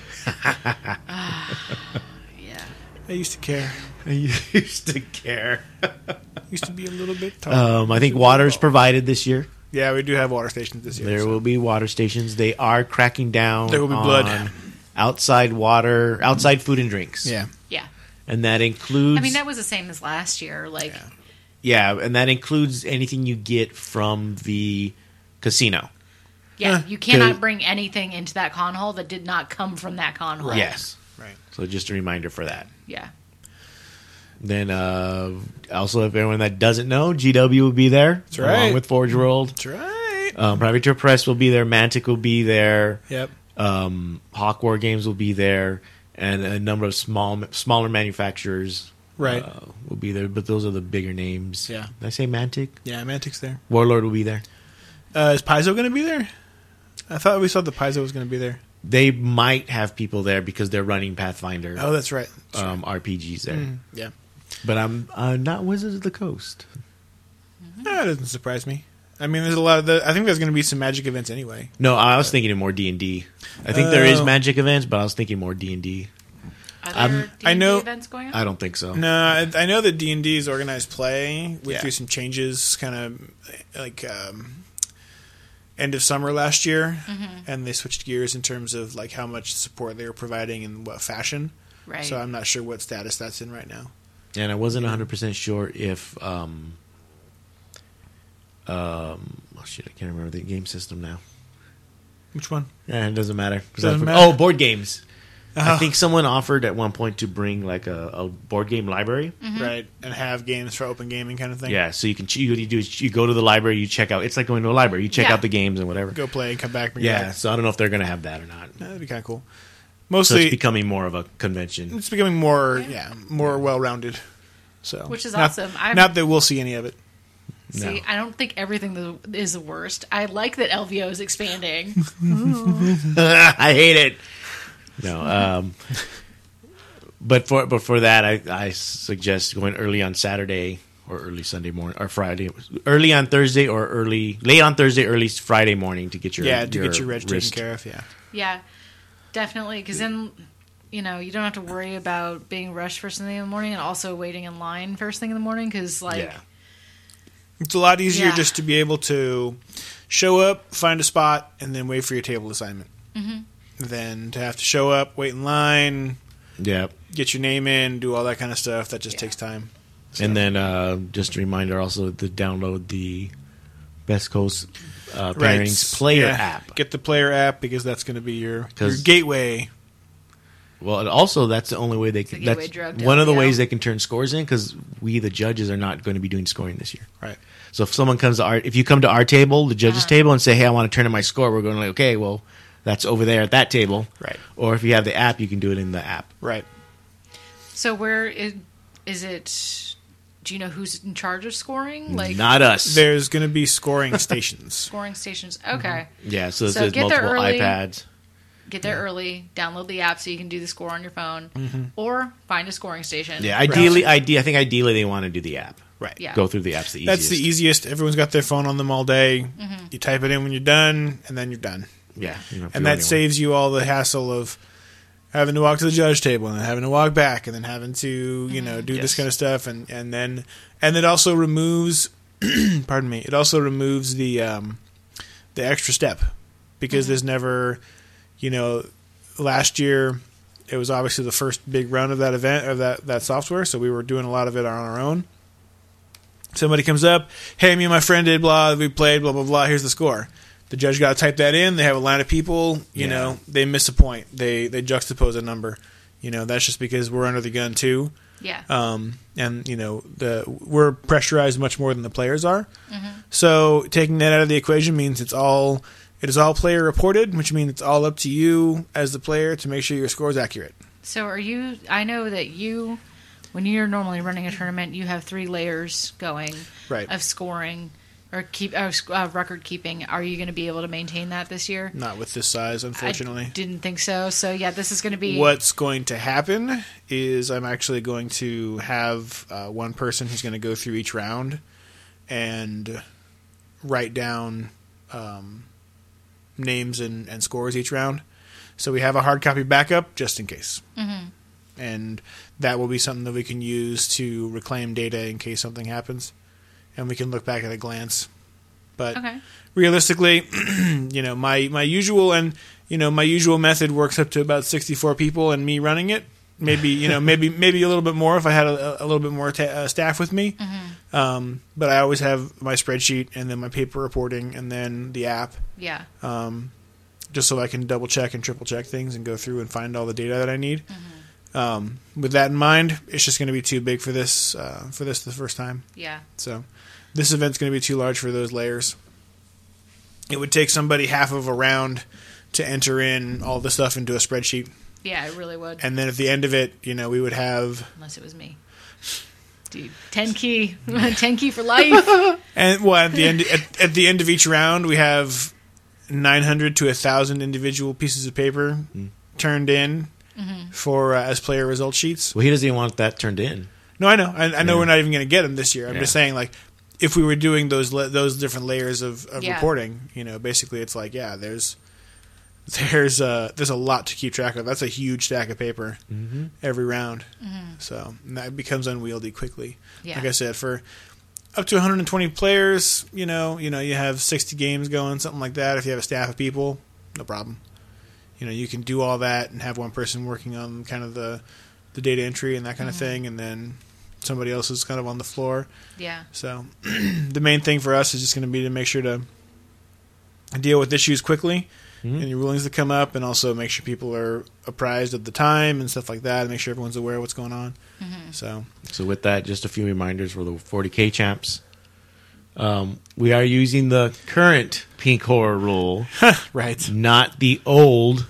Yeah. I used to care. I used to care. Used to be a little bit tall. I think water's provided this year. Yeah, we do have water stations this year. There so. will be water stations. They are cracking down. There will be blood. on outside water, outside food and drinks. Yeah. Yeah. And that includes I mean, that was the same as last year. Like, and that includes anything you get from the casino. yeah, you cannot 'Cause- bring anything into that con hall that did not come from that con hall. Yes. Right. So just a reminder for that. Yeah. Then also, if everyone that doesn't know, GW will be there. That's right. Along with Forge World. That's right. Privateer Press will be there. Mantic will be there. Yep. Hawk War Games will be there. And a number of smaller manufacturers Right. will be there. But those are the bigger names. Yeah. Did I say Mantic? Yeah, Mantic's there. Warlord will be there. Is Paizo going to be there? I thought we saw the Paizo was going to be there. They might have people there because they're running Pathfinder Oh, that's right. RPGs there. Yeah. But I'm not Wizards of the Coast. That doesn't surprise me. I mean, there's a lot of I think there's going to be some Magic events anyway. No, I was thinking of more D&D. I think there is Oh. Magic events, but I was thinking more D&D. Are there I know- D&D events going on? I don't think so. No, I know that D&D is organized play. Went Yeah. through some changes, kind of like end of summer last year, and they switched gears in terms of like how much support they were providing and what fashion. Right. So I'm not sure what status that's in right now. And I wasn't 100% sure if oh shit, I can't remember the game system now. Which one? Yeah, it doesn't matter. 'Cause Doesn't I forgot- matter? Oh, board games. I Oh. think someone offered at one point to bring like a board game library. Right, and have games for open gaming kind of thing. Yeah, so you can you go to the library, you check out. It's like going to a library. You check Yeah. out the games and whatever. Go play and come back. Bring it Yeah, back. so I don't know if they're going to have that or not. That'd be kind of cool. So Mostly, it's becoming more of a convention. it's becoming more, more well-rounded. So, Which is not- awesome. Not that we'll see any of it. See, No. I don't think everything is the worst. I like that LVO is expanding. I hate it. No, but for that, I suggest going early on Saturday or early Sunday morning or Friday, early on Thursday or late on Thursday, early Friday morning to get your Get your reg taken wrist. care of. Yeah, Yeah, definitely. Because then, you don't have to worry about being rushed first thing in the morning and also waiting in line first thing in the morning. Because, Yeah. it's a lot easier Yeah. just to be able to show up, find a spot, and then wait for your table assignment. Than to have to show up, wait in line, Yeah. get your name in, do all that kind of stuff. That just takes time. And then just a reminder also to download the Best Coast Pairings player Yeah. app. Get the player app because that's going to be your 'Cause- gateway. Well, and also that's the only way they can. It's a gateway That's drug to one of the LVO. ways they can turn scores in because we, the judges, are not going to be doing scoring this year. Right. So if someone comes to if you come to our table, the judges' table, and say, "Hey, I want to turn in my score," we're going like, "Okay, well, that's over there at that table." Right. Or if you have the app, you can do it in the app. Right. so where is it? Do you know who's in charge of scoring? Like Not us. There's going to be scoring stations. scoring stations? Okay. Yeah. So, So there's get there multiple early. iPads. Get there early, download the app so you can do the score on your phone, or find a scoring station. Yeah. Ideally, I think ideally they want to do the app. Right. Yeah. Go through the app's the easiest. That's the easiest. Everyone's got their phone on them all day. You type it in when you're done, and then you're done. Yeah. You don't have to And go that anywhere. saves you all the hassle of having to walk to the judge table and then having to walk back and then having to do this Yes. kind of stuff and it also removes pardon me, it also removes the extra step because there's never last year it was obviously the first big run of that event of that software, so we were doing a lot of it on our own. Somebody comes up, hey, me and my friend did blah, we played blah blah blah, here's the score. The judge got to type that in. They have a line of people. You know, they miss a point. They juxtapose a number. You know, that's just because we're under the gun too. Yeah. And you know, we're pressurized much more than the players are. So taking that out of the equation means it is all player reported, which means it's all up to you as the player to make sure your score is accurate. So I know that when you're normally running a tournament, you have 3 layers going of scoring or record keeping. Are you going to be able to maintain that this year? Not with this size, unfortunately. I didn't think so. So yeah, this is going to be... What's going to happen is I'm actually going to have one person who's going to go through each round and write down names and scores each round. So we have a hard copy backup just in case. And that will be something that we can use to reclaim data in case something happens. And we can look back at a glance. But realistically, you know, my usual method works up to about 64 people and me running it. Maybe maybe a little bit more if I had a little bit more staff with me. But I always have my spreadsheet and then my paper reporting and then the app. Yeah. Just so I can double check and triple check things and go through and find all the data that I need. With that in mind, it's just going to be too big for this the first time. Yeah. So this event's going to be too large for those layers. It would take somebody half of a round to enter in all the stuff into a spreadsheet. Yeah, it really would. And then at the end of it, you know, we would have... Unless it was me. Dude, 10 key. 10 key for life. And well, at the end of each round, we have 900 to 1,000 individual pieces of paper turned in for as player result sheets. Well, he doesn't even want that turned in. No, I know. I know we're not even going to get them this year. I'm just saying, like, if we were doing those different layers of reporting, you know, basically it's like, there's a lot to keep track of. That's a huge stack of paper every round. So that becomes unwieldy quickly. Yeah. Like I said, for up to 120 players, you know, you have 60 games going, something like that. If you have a staff of people, no problem. You know, you can do all that and have one person working on kind of the data entry and that kind of thing, and then somebody else is kind of on the floor. Yeah. So the main thing for us is just going to be to make sure to deal with issues quickly. Any rulings that come up, and also make sure people are apprised of the time and stuff like that, and make sure everyone's aware of what's going on. So with that, just a few reminders for the 40K champs. We are using the current Pink Horror rule, right? Not the old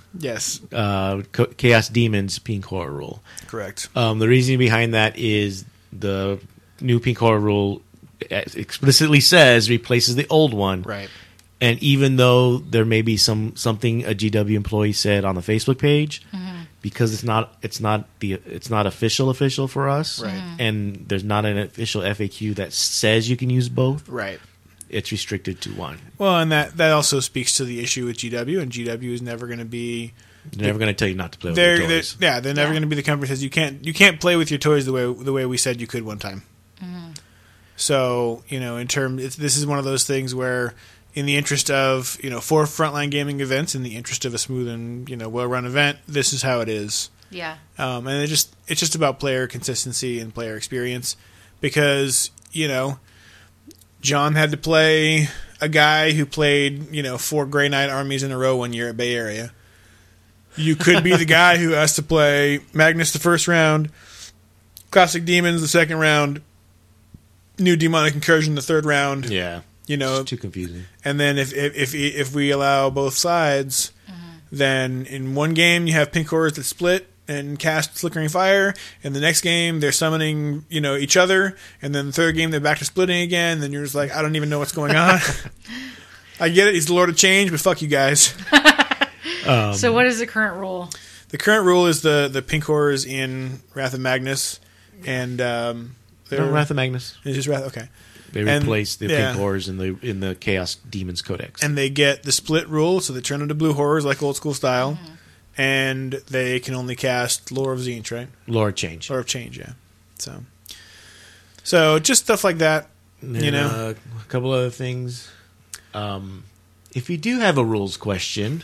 Chaos Demons Pink Horror rule. Correct. The reason behind that is the new Pink Horror rule explicitly says replaces the old one. Right. And even though there may be something a GW employee said on the Facebook page, because it's not official for us, right? And there's not an official FAQ that says you can use both, right? It's restricted to one. Well, and that also speaks to the issue with GW, and GW is never going to be. They're never going to tell you not to play with your toys. They're never going to be the company that says you can't play with your toys the way we said you could one time. So this is one of those things where, in the interest of, for Frontline Gaming events, in the interest of a smooth and, well-run event, this is how it is. Yeah. And it's just about player consistency and player experience, because, John had to play a guy who played, 4 Grey Knight armies in a row one year at Bay Area. You could be the guy who has to play Magnus the first round, Classic Demons the second round, New Demonic Incursion the third round. Yeah. It's too confusing. And then if we allow both sides, then in one game you have pink horrors that split and cast Flickering Fire, and the next game they're summoning each other, and then the third game they're back to splitting again. Then you're just like, I don't even know what's going on. I get it, he's the Lord of Change, but fuck you guys. So what is the current rule? The current rule is the pink horrors in Wrath of Magnus, and Wrath of Magnus. It's just Wrath. Okay. They replace the pink horrors in the Chaos Demons Codex. And they get the split rule, so they turn into blue horrors like old school style. And they can only cast Lore of Tzeentch, right? Lore of Change. Lore of Change, yeah. So just stuff like that, A couple other things. If you do have a rules question,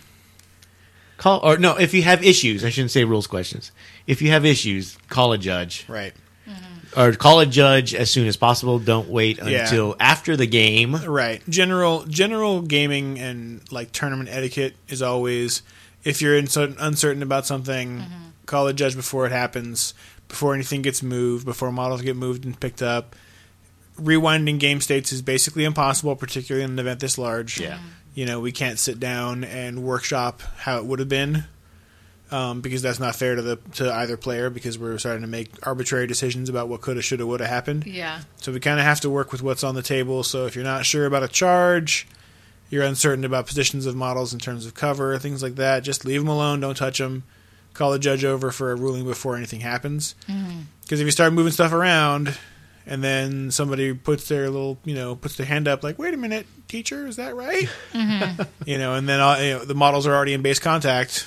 if you have issues, I shouldn't say rules questions. If you have issues, call a judge. Right. or call a judge as soon as possible. Don't wait Yeah. until after the game. Right. General gaming and like tournament etiquette is always, if you're uncertain about something, call a judge before it happens, before anything gets moved, before models get moved and picked up. Rewinding game states is basically impossible, particularly in an event this large. Yeah. We can't sit down and workshop how it would have been, because that's not fair to either player, because we're starting to make arbitrary decisions about what coulda, shoulda, woulda happened. Yeah. So we kind of have to work with what's on the table. So if you're not sure about a charge, you're uncertain about positions of models in terms of cover, things like that, just leave them alone. Don't touch them. Call the judge over for a ruling before anything happens. Because if you start moving stuff around, and then somebody puts their puts their hand up like, wait a minute, teacher, is that right? And then the models are already in base contact.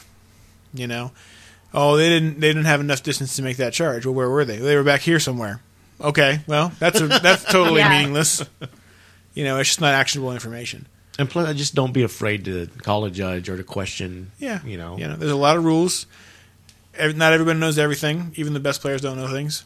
Oh, they didn't have enough distance to make that charge. Well, where were they? They were back here somewhere. Okay, well, that's totally Yeah. meaningless. It's just not actionable information. And plus, just don't be afraid to call a judge or to question. Yeah, You know. there's a lot of rules. Not everybody knows everything. Even the best players don't know things.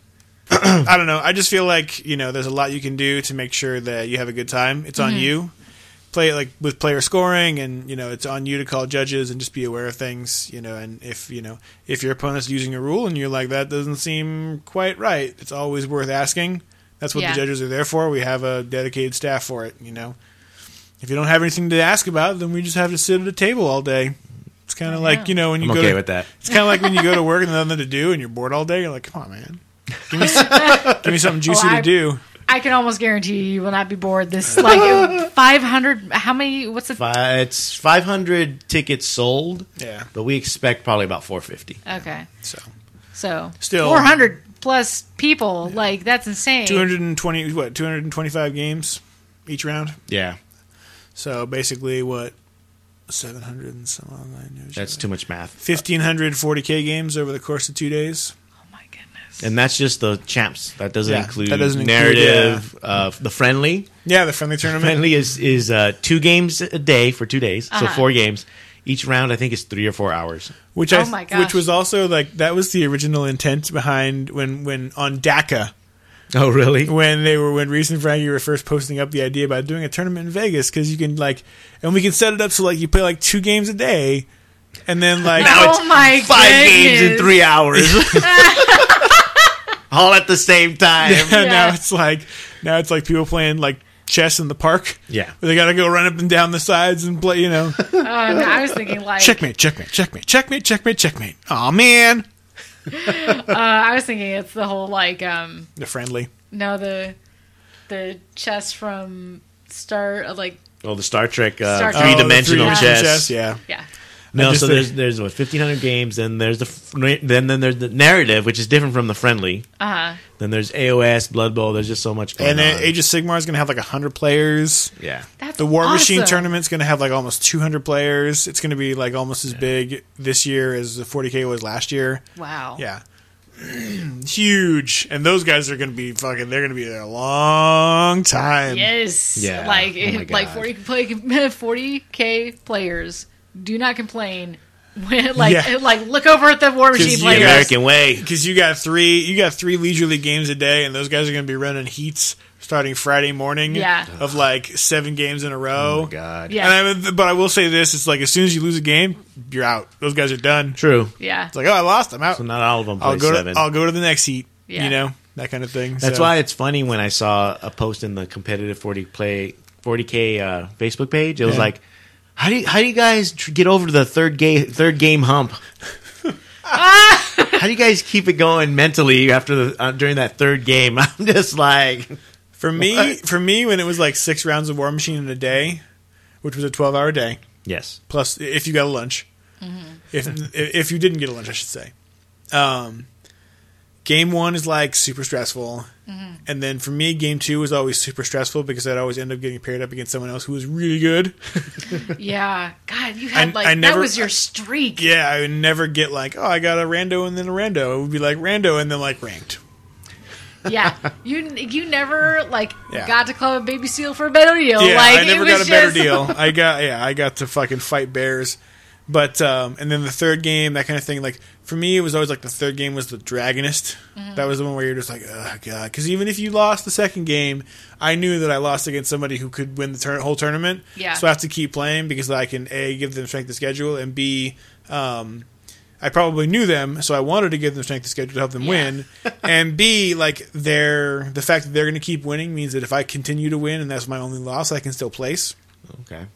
I don't know. I just feel like there's a lot you can do to make sure that you have a good time. It's on you. Play it like with player scoring, and it's on you to call judges and just be aware of things. And if your opponent's using a rule and you're like, that doesn't seem quite right, it's always worth asking. That's what Yeah. the judges are there for. We have a dedicated staff for it. If you don't have anything to ask about, then we just have to sit at a table all day. It's kind of like when you I'm go okay to, with that. It's kind of like when you go to work and nothing to do and you're bored all day. You're like, come on, man, give me something juicy to do. I can almost guarantee you will not be bored. This like 500. How many? What's the? It's 500 tickets sold. Yeah. But we expect probably about 450. Okay, So still Still- 400 plus people. Like that's insane. 225 games each round. Yeah. So basically, 700 and some online. That's too much math. 1,500 40K games over the course of 2 days. Oh my goodness. And that's just the champs. That doesn't Yeah, include that doesn't include, narrative. The friendly. Yeah, the friendly tournament. Friendly is 2 games a day for 2 days. So Uh-huh. 4 games. Each round, I think, is 3 or 4 hours. Which Oh my gosh. which was also like that was the original intent behind when on DACA. Oh, really? When Reese and Frankie were first posting up the idea about doing a tournament in Vegas, because you can and we can set it up so you play 2 games a day, and then Oh my 5 games in goodness. 3 hours. All at the same time. now it's like people playing chess in the park. Yeah. Where they got to go run up and down the sides and play. No, I was thinking Checkmate, checkmate, checkmate, checkmate, checkmate, checkmate. Oh man, I was thinking it's the whole the friendly. no the chess from Star Oh, the Star Trek Star Trek. three-dimensional Oh, the chess. Yeah. yeah. No, just so think- there's 1,500 games. Then there's then there's the narrative, which is different from the friendly. Then there's AOS, Blood Bowl. There's just so much going And on. Age of Sigmar is going to have 100 players. Yeah. That's The War Machine awesome. tournament's going to have almost 200 players. It's going to be almost as big this year as the 40K was last year. Wow. Yeah. Huge. And those guys are going to be they're going to be there a long time. Yes. Yeah. Oh my God. 40K players do not complain when Yeah. look over at the War 'Cause Machine you players. guys- American way. Because you got three leisurely games a day, and those guys are going to be running heats starting Friday morning. Yeah. Of 7 games in a row. Oh my God. Yeah. But I will say this: it's as soon as you lose a game, you're out. Those guys are done. True. Yeah. It's I lost. I'm out. So not all of them play I'll go 7. I'll go to the next heat. Yeah. That kind of thing. That's So- why it's funny when I saw a post in the competitive 40K Facebook page. It was Yeah. how do you guys get over the third game hump? How do you guys keep it going mentally after during that third game? I'm just like, For me, when it was 6 rounds of War Machine in a day, which was a 12-hour day, yes, plus if you got a lunch, if you didn't get a lunch, I should say. Game 1 is super stressful, and then for me, Game 2 was always super stressful because I'd always end up getting paired up against someone else who was really good. Yeah. God, you had I that never- was your streak. Yeah, I would never get I got a rando and then a rando. It would be rando and then ranked. Yeah. You never Yeah. got to club a baby seal for a better deal. Yeah, I never it got was a better just- deal. I got to fucking fight bears. But and then the third game, that kind of thing, For me, it was always like the third game was the Dragonist. That was the one where you're just like, oh, God. Because even if you lost the second game, I knew that I lost against somebody who could win the whole tournament. Yeah. So I have to keep playing because I can, A, give them strength of schedule, and B, I probably knew them, so I wanted to give them strength of schedule to help them win. And B, like, the fact that they're going to keep winning means that if I continue to win and that's my only loss, I can still place. Okay.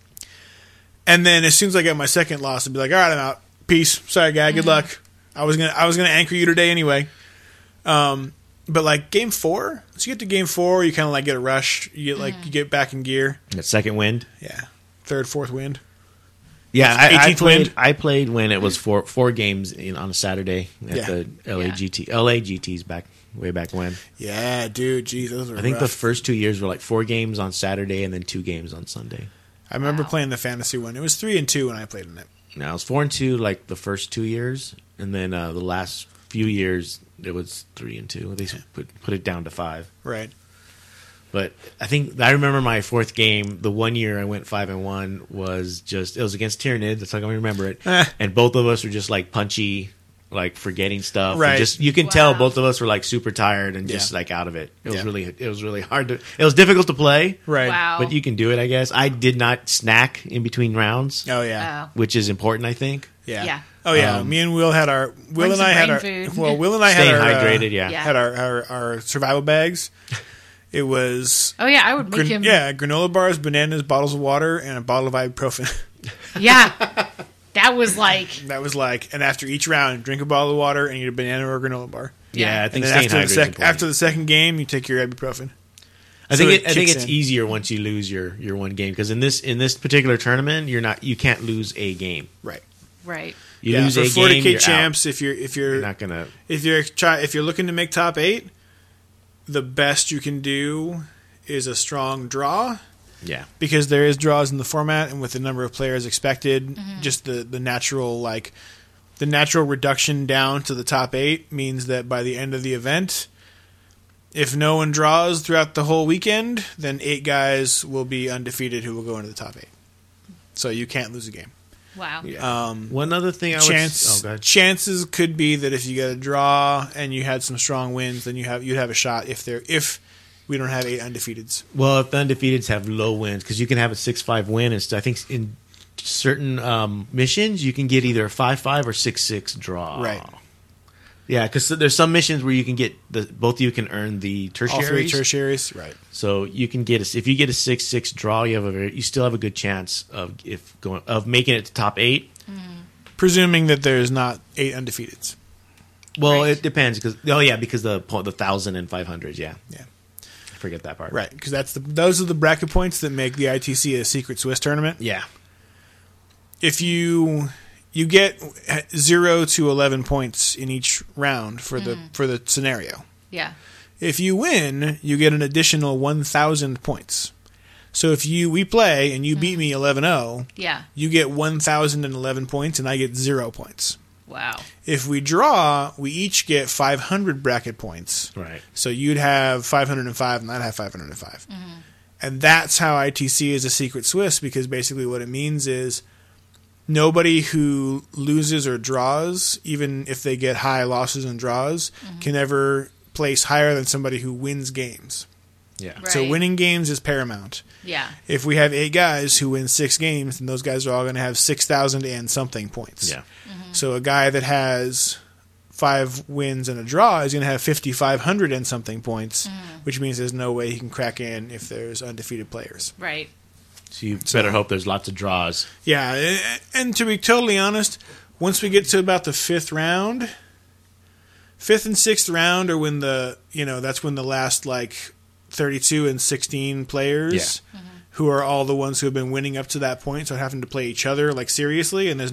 And then as soon as I got my second loss, I'd be like, all right, I'm out. Peace. Sorry, guy. Good luck. I was gonna anchor you today anyway. But like game 4, once you get to game 4, you kind of like get a rush. You get you get back in gear. That second wind. Yeah, third, fourth wind. Yeah, 18th wind. I played when it was four games on a Saturday at the LA GTs way back when. Yeah, dude. Geez, those were I think rough. the first 2 years were like 4 games on Saturday and then 2 games on Sunday. I remember playing the fantasy one. It was 3-2 when I played in it. Now it was 4-2 like the first 2 years, and then the last few years it was 3-2. They put it down to 5. Right. But I remember my 4th game. The 1 year I went 5-1 it was against Tyrannid. That's how I remember it. And both of us were just like punchy, like forgetting stuff. Right. And just you can tell both of us were like super tired and just like out of it. It was really hard it was difficult to play. Right. Wow. But you can do it, I guess. I did not snack in between rounds. Oh yeah. Which is important, I think. Yeah. Yeah. Oh yeah. Me and Will had our Will and I had our brain food. well Will and I Staying had our hydrated. Yeah. had our survival bags. It was Oh yeah, I would make him. yeah, granola bars, bananas, bottles of water, and a bottle of ibuprofen. Yeah. That was like. That was like, and after each round, drink a bottle of water and eat a banana or a granola bar. Yeah, I And think then staying hydrated is important. after the second game, you take your ibuprofen. I So think it I think kicks it's in. easier once you lose your one game because in this particular tournament you can't lose a game. Right. Right. You lose for a 40K game, you're champs, out. if You're not gonna. if you're looking to make top 8, the best you can do is a strong draw. Yeah, Because there is draws in the format, and with the number of players expected, just the natural reduction down to the top 8 means that by the end of the event, if no one draws throughout the whole weekend, then 8 guys will be undefeated who will go into the top 8. So you can't lose a game. Wow. one other thing I would. Chances could be that if you get a draw and you had some strong wins, then you'd have a shot if we don't have 8 undefeateds. Well, if the undefeateds have low wins, because you can have a 6-5 win, and I think in certain missions you can get either a 5-5 or 6-6 draw. Right. Yeah, because there's some missions where you can get both of you can earn the tertiaries. All 3 tertiaries, right? So you can get if you get a 6-6 draw, you still have a good chance of making it to top 8. Presuming that there's not 8 undefeateds. Well, Right. it depends because the 1,000 and 500s. Yeah, Yeah. I forget that part. Right, because those are the bracket points that make the ITC a secret Swiss tournament. Yeah. If you get 0 to 11 points in each round for the scenario. Yeah. If you win, you get an additional 1,000 points. So if we play and you beat me 11-0, Yeah. you get 1,011 points and I get 0 points. Wow. If we draw, we each get 500 bracket points. Right. So you'd have 505 and I'd have 505. And that's how ITC is a secret Swiss, because basically what it means is nobody who loses or draws, even if they get high losses and draws, can ever place higher than somebody who wins games. Yeah. Right. So winning games is paramount. Yeah. If we have 8 guys who win 6 games, then those guys are all going to have 6,000 and something points. Yeah. So a guy that has 5 wins and a draw is going to have 5,500 and something points, which means there's no way he can crack in if there's undefeated players. Right. So you better hope there's lots of draws. Yeah, and to be totally honest, once we get to about the 5th round, 5th and 6th round are when that's when the last like 32 and 16 players who are all the ones who have been winning up to that point, so having to play each other like seriously, and there's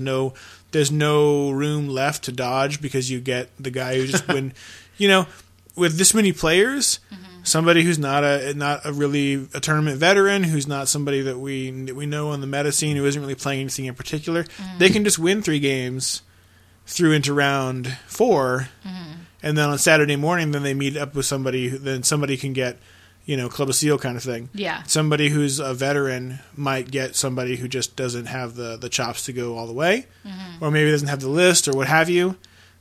no room left to dodge because you get the guy who just win. With this many players, somebody who's not a really a tournament veteran, who's not somebody that we know on the meta scene, who isn't really playing anything in particular, they can just win 3 games through into round 4, and then on Saturday morning, then they meet up with somebody. Then somebody can get Club of Seal kind of thing. Yeah. Somebody who's a veteran might get somebody who just doesn't have the chops to go all the way, or maybe doesn't have the list or what have you.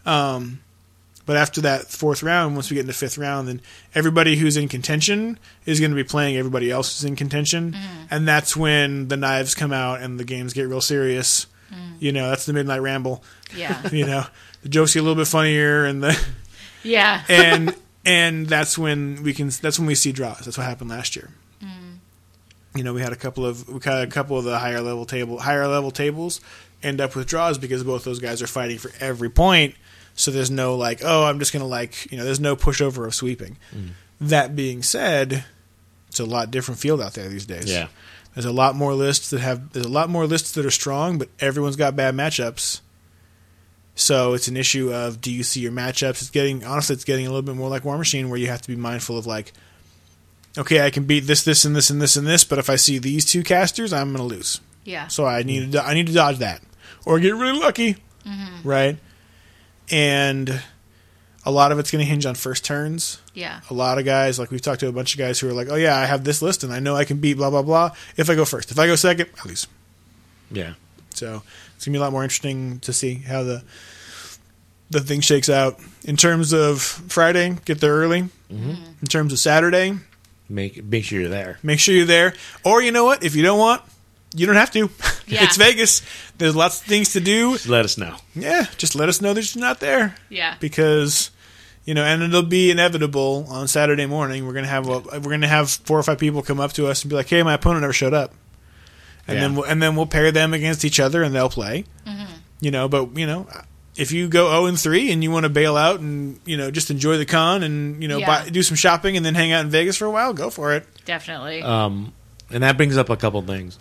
But after that fourth round, once we get into fifth round, then everybody who's in contention is going to be playing everybody else who's in contention. And that's when the knives come out and the games get real serious. That's the Midnight Ramble. Yeah. The jokes get a little bit funnier and Yeah. and that's when we see draws. That's what happened last year. We had a couple of the higher level tables end up with draws because both those guys are fighting for every point. So there's no I'm just going to there's no pushover of sweeping. That being said, it's a lot different field out there these days. Yeah. There's a lot more lists that are strong, but everyone's got bad matchups. So it's an issue of, do you see your matchups? It's getting a little bit more like War Machine, where you have to be mindful of okay, I can beat this, and this, and this, and this, but if I see these two casters, I'm going to lose. Yeah. So I need to dodge that, or get really lucky, right? And a lot of it's going to hinge on first turns. Yeah. A lot of guys, we've talked to a bunch of guys who are like, oh yeah, I have this list and I know I can beat blah, blah, blah if I go first. If I go second, I lose. Yeah. So it's going to be a lot more interesting to see how the thing shakes out. In terms of Friday, get there early. In terms of Saturday, Make sure you're there. make sure you're there. Or you know what? If you don't want, you don't have to. Yeah. It's Vegas. There's lots of things to do. Just let us know. Yeah, just let us know that you're not there. Yeah. Because, and it'll be inevitable on Saturday morning. We're gonna have 4 or 5 people come up to us and be like, "Hey, my opponent never showed up," and then we'll pair them against each other and they'll play. But if you go 0-3 and you want to bail out and just enjoy the con and do some shopping and then hang out in Vegas for a while, go for it. Definitely. And that brings up a couple things.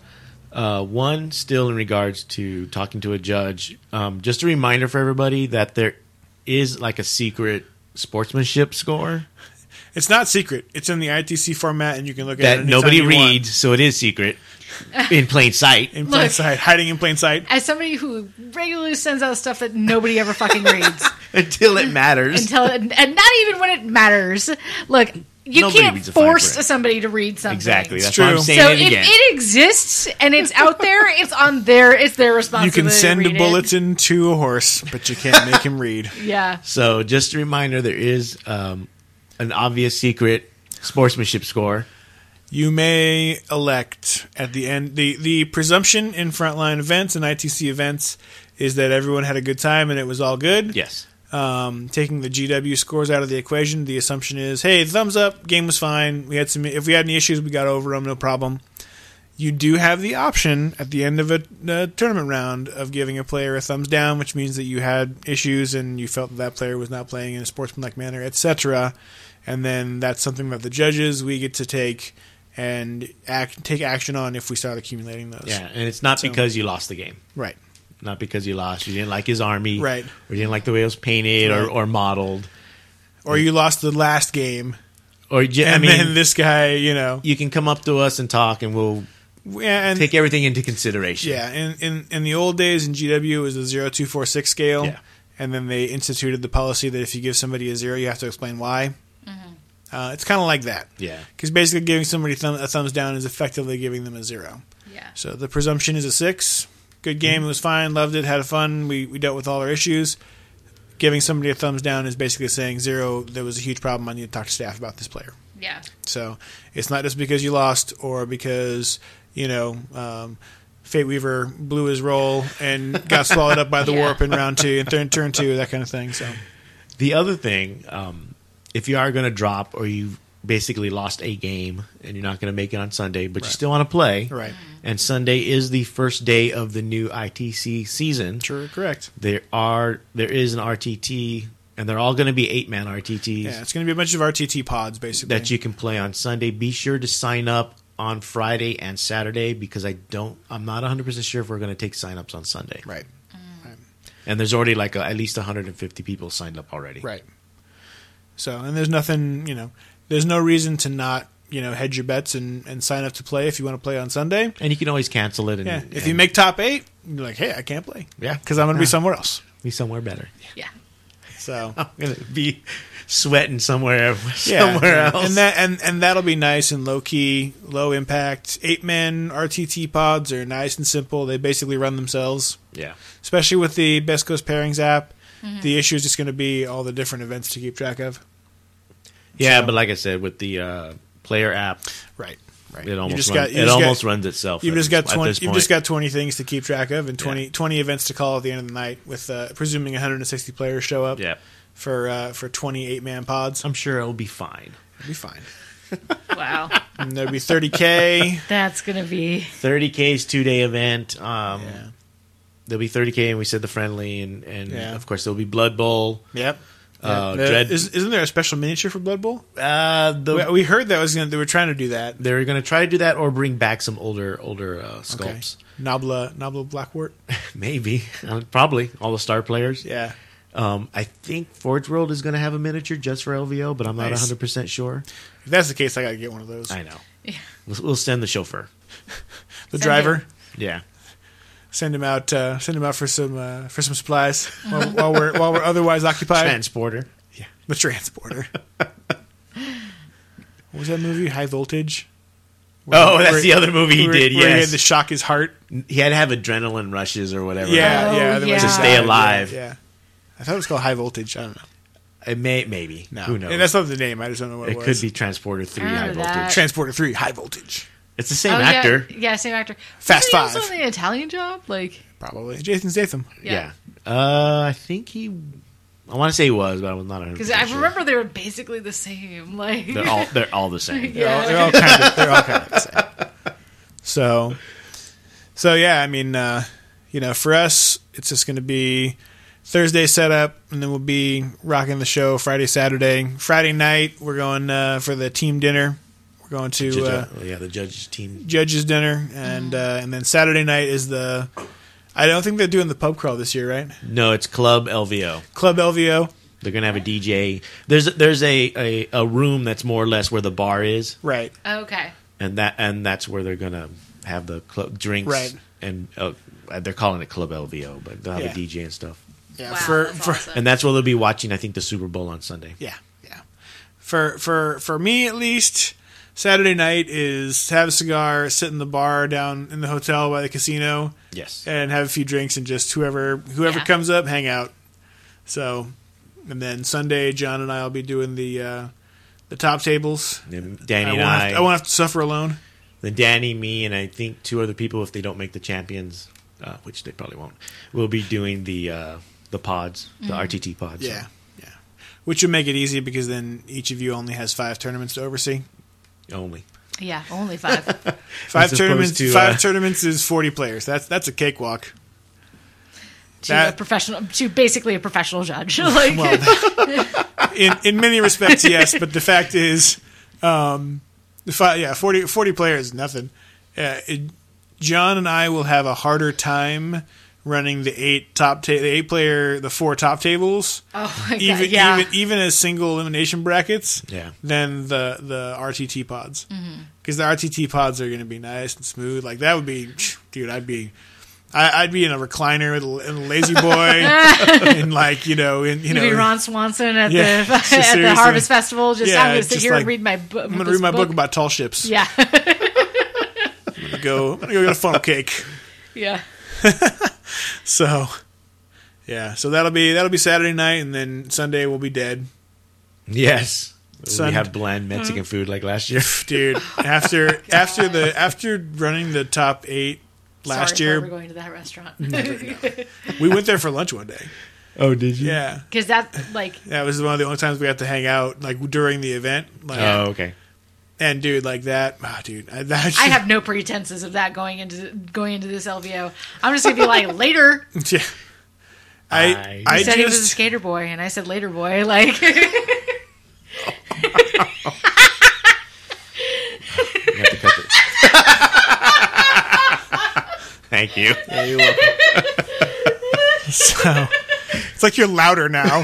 One, still in regards to talking to a judge, just a reminder for everybody that there is a secret sportsmanship score It's not secret. It's in the ITC format, and you can look at it that anytime nobody you want. reads, so it is secret in plain sight. In plain sight, hiding in plain sight. As somebody who regularly sends out stuff that nobody ever fucking reads. Until it matters. And not even when it matters. Look, you Nobody can't reads a fine force print. somebody to read something. Exactly. That's true. why I'm saying So it if again. it exists and it's out there, it's their responsibility. You can send to a read bulletin to a horse, but you can't make him read. Yeah. So just a reminder, there is an obvious secret sportsmanship score. You may elect at the end. The presumption in frontline events and ITC events is that everyone had a good time and it was all good. Yes. Taking the GW scores out of the equation, the assumption is, hey, thumbs up, game was fine. If we had any issues, we got over them, no problem. You do have the option at the end of a tournament round of giving a player a thumbs down, which means that you had issues and you felt that player was not playing in a sportsmanlike manner, etc. And then that's something that the judges, we get to take and take action on if we start accumulating those. Yeah, and it's not because you lost the game. Right. Not because you lost. You didn't like his army. Right. Or you didn't like the way it was painted Right. or modeled. Or you lost the last game. Or Then this guy, you can come up to us and talk, and we'll take everything into consideration. Yeah, in the old days in GW, it was a 0-2-4-6 scale. Yeah. And then they instituted the policy that if you give somebody a 0, you have to explain why. It's kind of like that. Yeah. Because basically giving somebody a thumbs down is effectively giving them a 0. Yeah. So the presumption is a 6. Good game. It was fine. Loved it. Had fun. We dealt with all our issues. Giving somebody a thumbs down is basically saying 0, there was a huge problem. I need to talk to staff about this player. Yeah. So it's not just because you lost or because, Fate Weaver blew his roll and got swallowed up by the Yeah. warp in round 2 and turn 2, that kind of thing. So The other thing, if you are going to drop or you basically lost a game and you're not going to make it on Sunday, but you still want to play, right. and Sunday is the first day of the new ITC season, Sure, correct. there is an RTT, and they're all going to be 8-man RTTs Yeah, it's going to be a bunch of RTT pods, basically. that you can play on Sunday. Be sure to sign up on Friday and Saturday because I'm not 100% sure if we're going to take sign-ups on Sunday. Right. And there's already at least 150 people signed up already. Right. So, and there's nothing, there's no reason to not, hedge your bets and sign up to play if you want to play on Sunday. And you can always cancel it. And, If you make top 8, you're like, hey, I can't play. Yeah. Because I'm going to be somewhere else. be somewhere better. Yeah. So I'm gonna be sweating somewhere else. and that'll be nice and low key, low impact. 8-man RTT pods are nice and simple. They basically run themselves. Yeah. Especially with the Best Coast Pairings app. The issue is just going to be all the different events to keep track of. Yeah, So- but like I said, with the player app, Right. it almost just runs itself. You've just got at this 20. You've point. just got 20 things to keep track of, and 20 events to call at the end of the night. With presuming 160 players show up Yeah, for 28-man pods, I'm sure it'll be fine. it'll be fine. Wow. And there'll be 30K. That's going to be. 30K's 2-day event. Yeah. There'll be 30K, and we said the friendly, and Yeah. of course there'll be Blood Bowl. Yep. Dread. Isn't there a special miniature for Blood Bowl? The We heard that they were trying to do that. They're going to try to do that or bring back some older Okay. sculpts. Nabla Blackwort. Maybe. Probably. All the star players. Yeah. I think Forge World is going to have a miniature just for LVO, but I'm not Nice. 100% sure. If that's the case, I got to get one of those. I know. Yeah. We'll send the chauffeur. The Send driver. Yeah. Send him out for some supplies while we're otherwise occupied. Transporter. Yeah, the transporter. What was that movie? High Voltage. Oh, that's the other movie he did, Where he had yes. to shock his heart. He had to have adrenaline rushes or whatever. Yeah, Oh, yeah. yeah. To stay alive. Yeah. I thought it was called High Voltage. I don't know. It maybe. No, Who knows? And that's not the name. I just don't know what it It was. could be Transporter 3 I High remember Voltage. that. Transporter 3 High Voltage. It's the same Oh, actor. Yeah, same actor. Fast Wasn't he Five. also in the Italian Job? Like, Probably Jason Statham. Yeah. I think he... I want to say he was, but I was not 100% because I sure. remember they were basically the same. Like, They're all the same. Yeah. They're all kind of the same. So yeah. I mean, for us, it's just going to be Thursday setup, and then we'll be rocking the show Friday, Saturday. Friday night, we're going for the team dinner. We're going to the judges team. judges dinner, and then Saturday night is the. I don't think they're doing the pub crawl this year, right? No, it's Club LVO. Club LVO, They're gonna have a DJ. There's a room that's more or less where the bar is, right? okay. and that's where they're gonna have the club drinks. Right. And they're calling it Club LVO, but they'll have Yeah. a DJ and stuff. Yeah, Wow, for that's awesome. And that's where they'll be watching, I think, the Super Bowl on Sunday. Yeah. For me at least, Saturday night is have a cigar, sit in the bar down in the hotel by the casino, Yes. and have a few drinks, and just whoever Yeah. comes up, hang out. So, and then Sunday, John and I will be doing the top tables. And Danny and I won't have to suffer alone. then Danny, me, and I think 2 other people, if they don't make the champions, which they probably won't, will be doing the pods, the RTT pods. Yeah. Which would make it easy because then each of you only has 5 tournaments to oversee. Only. Yeah, only 5. 5 As tournaments. opposed to, 5 tournaments is 40 players. That's a cakewalk. To basically a professional judge. Like, In many respects, yes, but the fact is, 40 players is nothing. John and I will have a harder time running the 4 top tables, oh my god, even as single elimination brackets, Yeah. than the RTT pods, because the RTT pods are going to be nice and smooth. Like that would be, dude, I'd be in a recliner in a lazy boy, and You'd be Ron Swanson at Yeah, the seriously. Harvest Festival. I'm going to sit just here like, and read my book. I'm going to read my book about tall ships. Yeah, I'm going to go get a funnel cake. yeah. So that'll be Saturday night, and then Sunday will be dead, Yes. Sun- We have bland Mexican food like last year. dude. After running the top 8 last Sorry, year, we're going to that restaurant we went there for lunch one day. Oh, did you? Yeah, because that like that was one of the only times we got to hang out, like during the event. Like, Oh, okay. and dude, like that, dude. I have no pretenses of that going into this LVO. I'm just gonna be like later. Yeah. I He said he was a just skater boy, and I said later boy. Like You have to cut this. Thank you. yeah, you're welcome. So it's like you're louder now.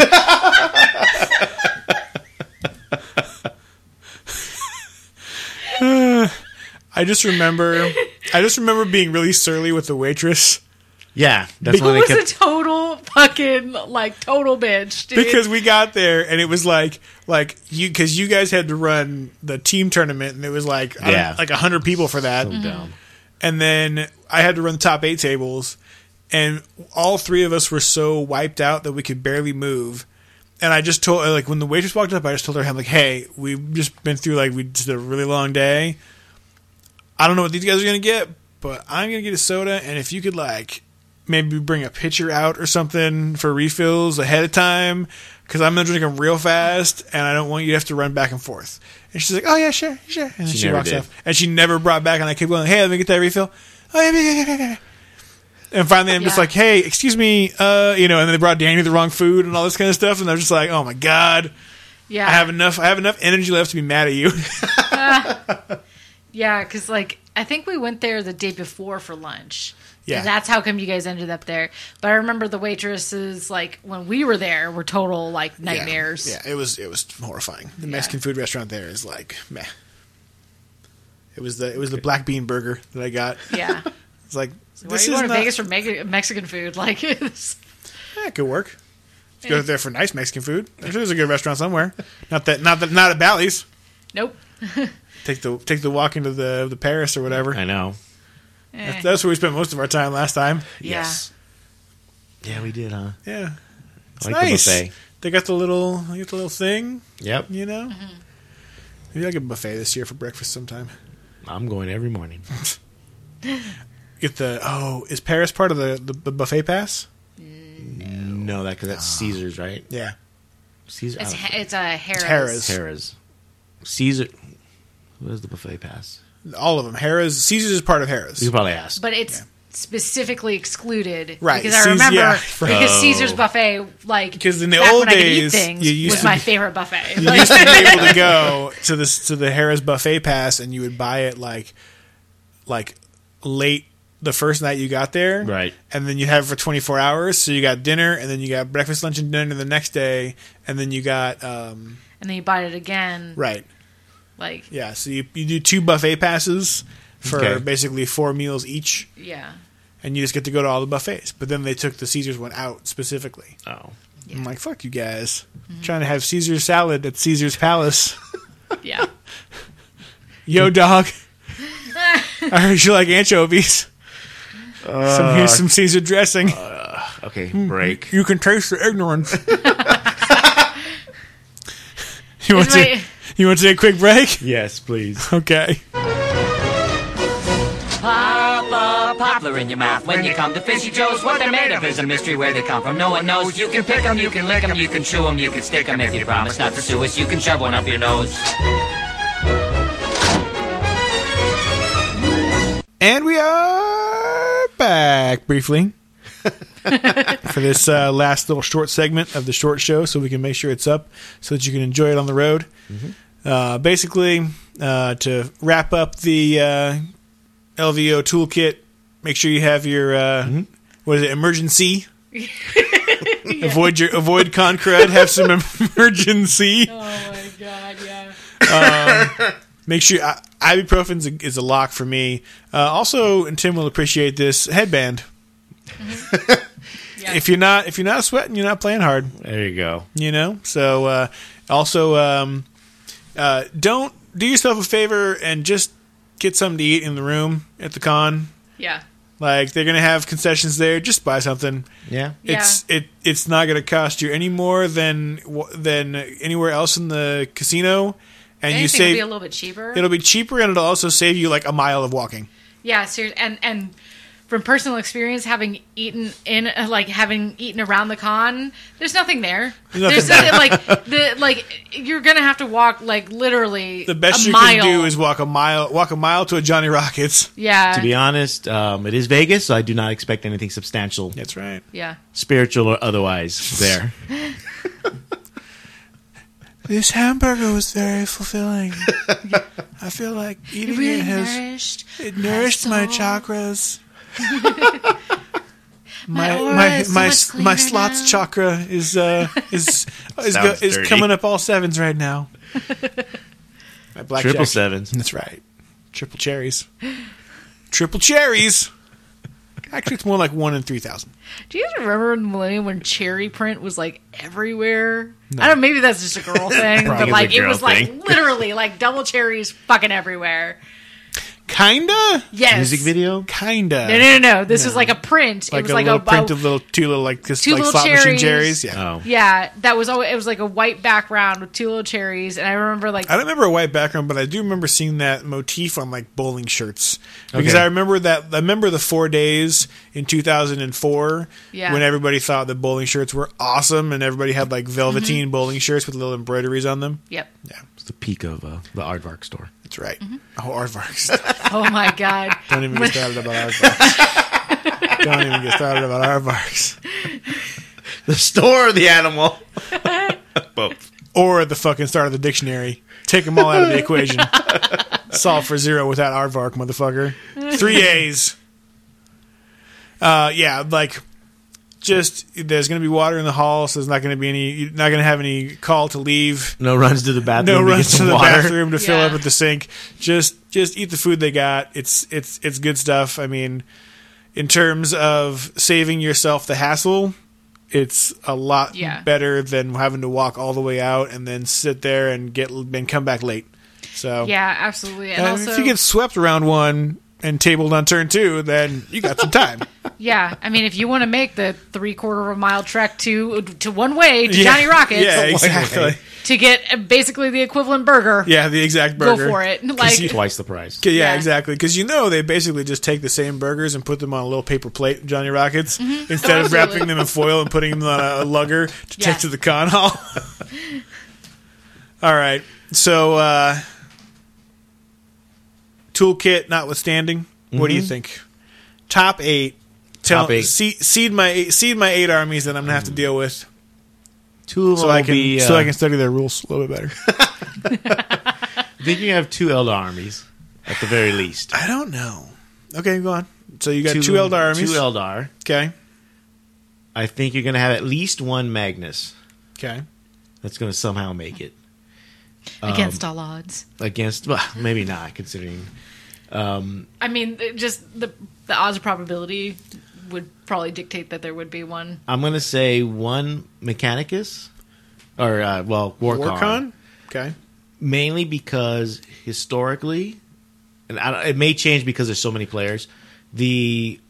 I just remember being really surly with the waitress. Yeah, that's who why they was kept. a total fucking fucking like total bitch, dude. Because we got there and it was like because you guys had to run the team tournament and it was like like 100 people for that. So dumb. And then I had to run the top 8 tables, and all 3 of us were so wiped out that we could barely move. And I just told, like, when the waitress walked up, I just told her, I'm like, hey, we've just been through, like, we just a really long day. I don't know what these guys are going to get, but I'm going to get a soda, and if you could, like, maybe bring a pitcher out or something for refills ahead of time, because I'm going to drink them real fast, and I don't want you to have to run back and forth. And she's like, oh, yeah, sure. And then she walks off. And she never brought back, and I kept going, hey, let me get that refill. Oh, yeah. And finally, I'm just like, hey, excuse me, and then they brought Danny the wrong food and all this kind of stuff, and I was just like, oh my god, Yeah, I have enough energy left to be mad at you. Yeah, because like I think we went there the day before for lunch. Yeah, and that's how come you guys ended up there. But I remember the waitresses, like when we were there, were total like nightmares. Yeah, it was horrifying. The Mexican food restaurant there is like meh. It was the black bean burger that I got. Yeah. It's like, Why are you going to Vegas for Mexican food? Like, it's... It could work. Let's go there for nice Mexican food. I'm sure there's a good restaurant somewhere. Not at Bally's. Nope. Take the walk into the Paris or whatever. I know. That's where we spent most of our time last time. Yeah. Yes. Yeah, we did, huh? Yeah. It's I like nice. the buffet. They got the little thing. Yep. You know. Maybe I'll get a buffet this year for breakfast sometime. I'm going every morning. Get is Paris part of the buffet pass? No, because that's Caesar's, right? Yeah. Caesar. It's a Harrah's. Harrah's. Harrah's. Caesar. What is the buffet pass? All of them. Harrah's. Caesar's is part of Harrah's. You could probably ask. But it's specifically excluded. Right. Because I remember because Oh. Caesar's buffet, like, Because in the back old when I could eat days, things, you used was to my be- favorite buffet. You used to be able to go to the Harrah's buffet pass, and you would buy it like late the first night you got there, Right. And then you have it for 24 hours. So you got dinner, and then you got breakfast, lunch, and dinner the next day, and then you got and then you buy it again. right, Like, yeah. So you do 2 buffet passes for Okay. basically 4 meals each, yeah. and you just get to go to all the buffets. But then they took the Caesar's one out specifically. Oh. I'm like, fuck you guys, trying to have Caesar salad at Caesar's Palace. Yeah. Yo, dog. I heard you like anchovies. Here's some Caesar dressing. Okay, break. You can taste the ignorance. You want to take a quick break? Yes, please. Okay. Pop a poplar in your mouth when you come to Fishy Joe's. What they're made of is a mystery where they come from. No one knows. You can pick them, you can lick them, you can chew them, you can stick them. If you promise not to sue us, you can shove one up your nose. And we are back briefly for this last little short segment of the short show, so we can make sure it's up so that you can enjoy it on the road. Basically, to wrap up the LVO toolkit, make sure you have your emergency. Avoid con crud. Have some emergency. Oh my god, yeah. Make sure ibuprofen is a lock for me. Also, and Tim will appreciate this, headband. Yeah. If you're not sweating, you're not playing hard. There you go. You know. So also, don't do yourself a favor and just get something to eat in the room at the con. Yeah. Like, they're gonna have concessions there. Just buy something. Yeah. It's not gonna cost you any more than anywhere else in the casino. And Anything you will save. be a little bit cheaper. It'll be cheaper, and it'll also save you like a mile of walking. Yeah, seriously, and from personal experience, having eaten around the con, there's nothing there. There's There's nothing like you're gonna have to walk like literally The best a you mile. can do is walk a mile to a Johnny Rockets. Yeah, To be honest, it is Vegas, so I do not expect anything substantial, That's right. yeah. spiritual or otherwise, there. This hamburger was very fulfilling. I feel like eating Really it nourished my chakras. My aura is so much cleaner my slots now. chakra is Sounds dirty. coming up all sevens right now. My blackjack. 777s. That's right. Triple cherries. Triple cherries. Actually, it's more like 1 in 3,000. Do you guys remember in the millennium when cherry print was like everywhere? I don't know, maybe that's just a girl thing, but Probably like a it girl was like thing. literally like double cherries fucking everywhere. Kinda? Yes. Music video? Kinda. No. This was like a print. Like it was a like little a print of two little like this two like little slot machine cherries. cherries. Yeah. Oh. Yeah, that was always, it was like a white background with two little cherries, and I remember like I don't remember a white background, but I do remember seeing that motif on like bowling shirts because Okay. I remember the 4 days in 2004 Yeah. when everybody thought that bowling shirts were awesome and everybody had like velveteen Mm-hmm. bowling shirts with little embroideries on them. yep. Yeah, It's the peak of the Aardvark store. that's right. Mm-hmm. Oh, aardvarks! Oh my god. Don't even get started about aardvarks. Don't even get started about aardvarks. The store or the animal? Both. Or the fucking start of the dictionary. Take them all out of the equation. Solve for 0 without aardvark, motherfucker. 3 A's. Yeah, like, just, there's going to be water in the hall, so there's not going to be any, you're not going to have any call to leave. No runs to the bathroom. No to runs get to some the water. bathroom to fill Yeah. up at the sink. Just eat the food they got. It's good stuff. I mean, in terms of saving yourself the hassle, it's a lot Yeah. better than having to walk all the way out and then sit there and come back late. So Yeah, absolutely. And also, if you get swept round 1 and tabled on turn 2, then you got some time. yeah, I mean, if you want to make the 3/4 of a mile trek to one way to Yeah. Johnny Rockets Yeah, exactly. to get basically the equivalent burger, Yeah, the exact go burger. for it. Like, Twice the price. Yeah, Yeah. exactly. Because they basically just take the same burgers and put them on a little paper plate, Johnny Rockets, instead of Absolutely. wrapping them in foil and putting them on a lugger to Yeah. take to the con hall. All right. So, toolkit notwithstanding, what do you think? Top 8. Top 8. Seed my 8 armies that I'm gonna have to deal with, Two of so them I will can be, so I can study their rules a little bit better. I think you have 2 Eldar armies at the very least. I don't know. Okay, go on. So you got 2 Eldar armies. 2 Eldar. Okay. I think you're going to have at least 1 Magnus Okay. that's going to somehow make it against all odds. against. Well, maybe not considering. I mean, just the odds of probability would probably dictate that there would be one. I'm going to say 1 Mechanicus, or Warcon. Okay. Mainly because historically, and it may change because there's so many players. The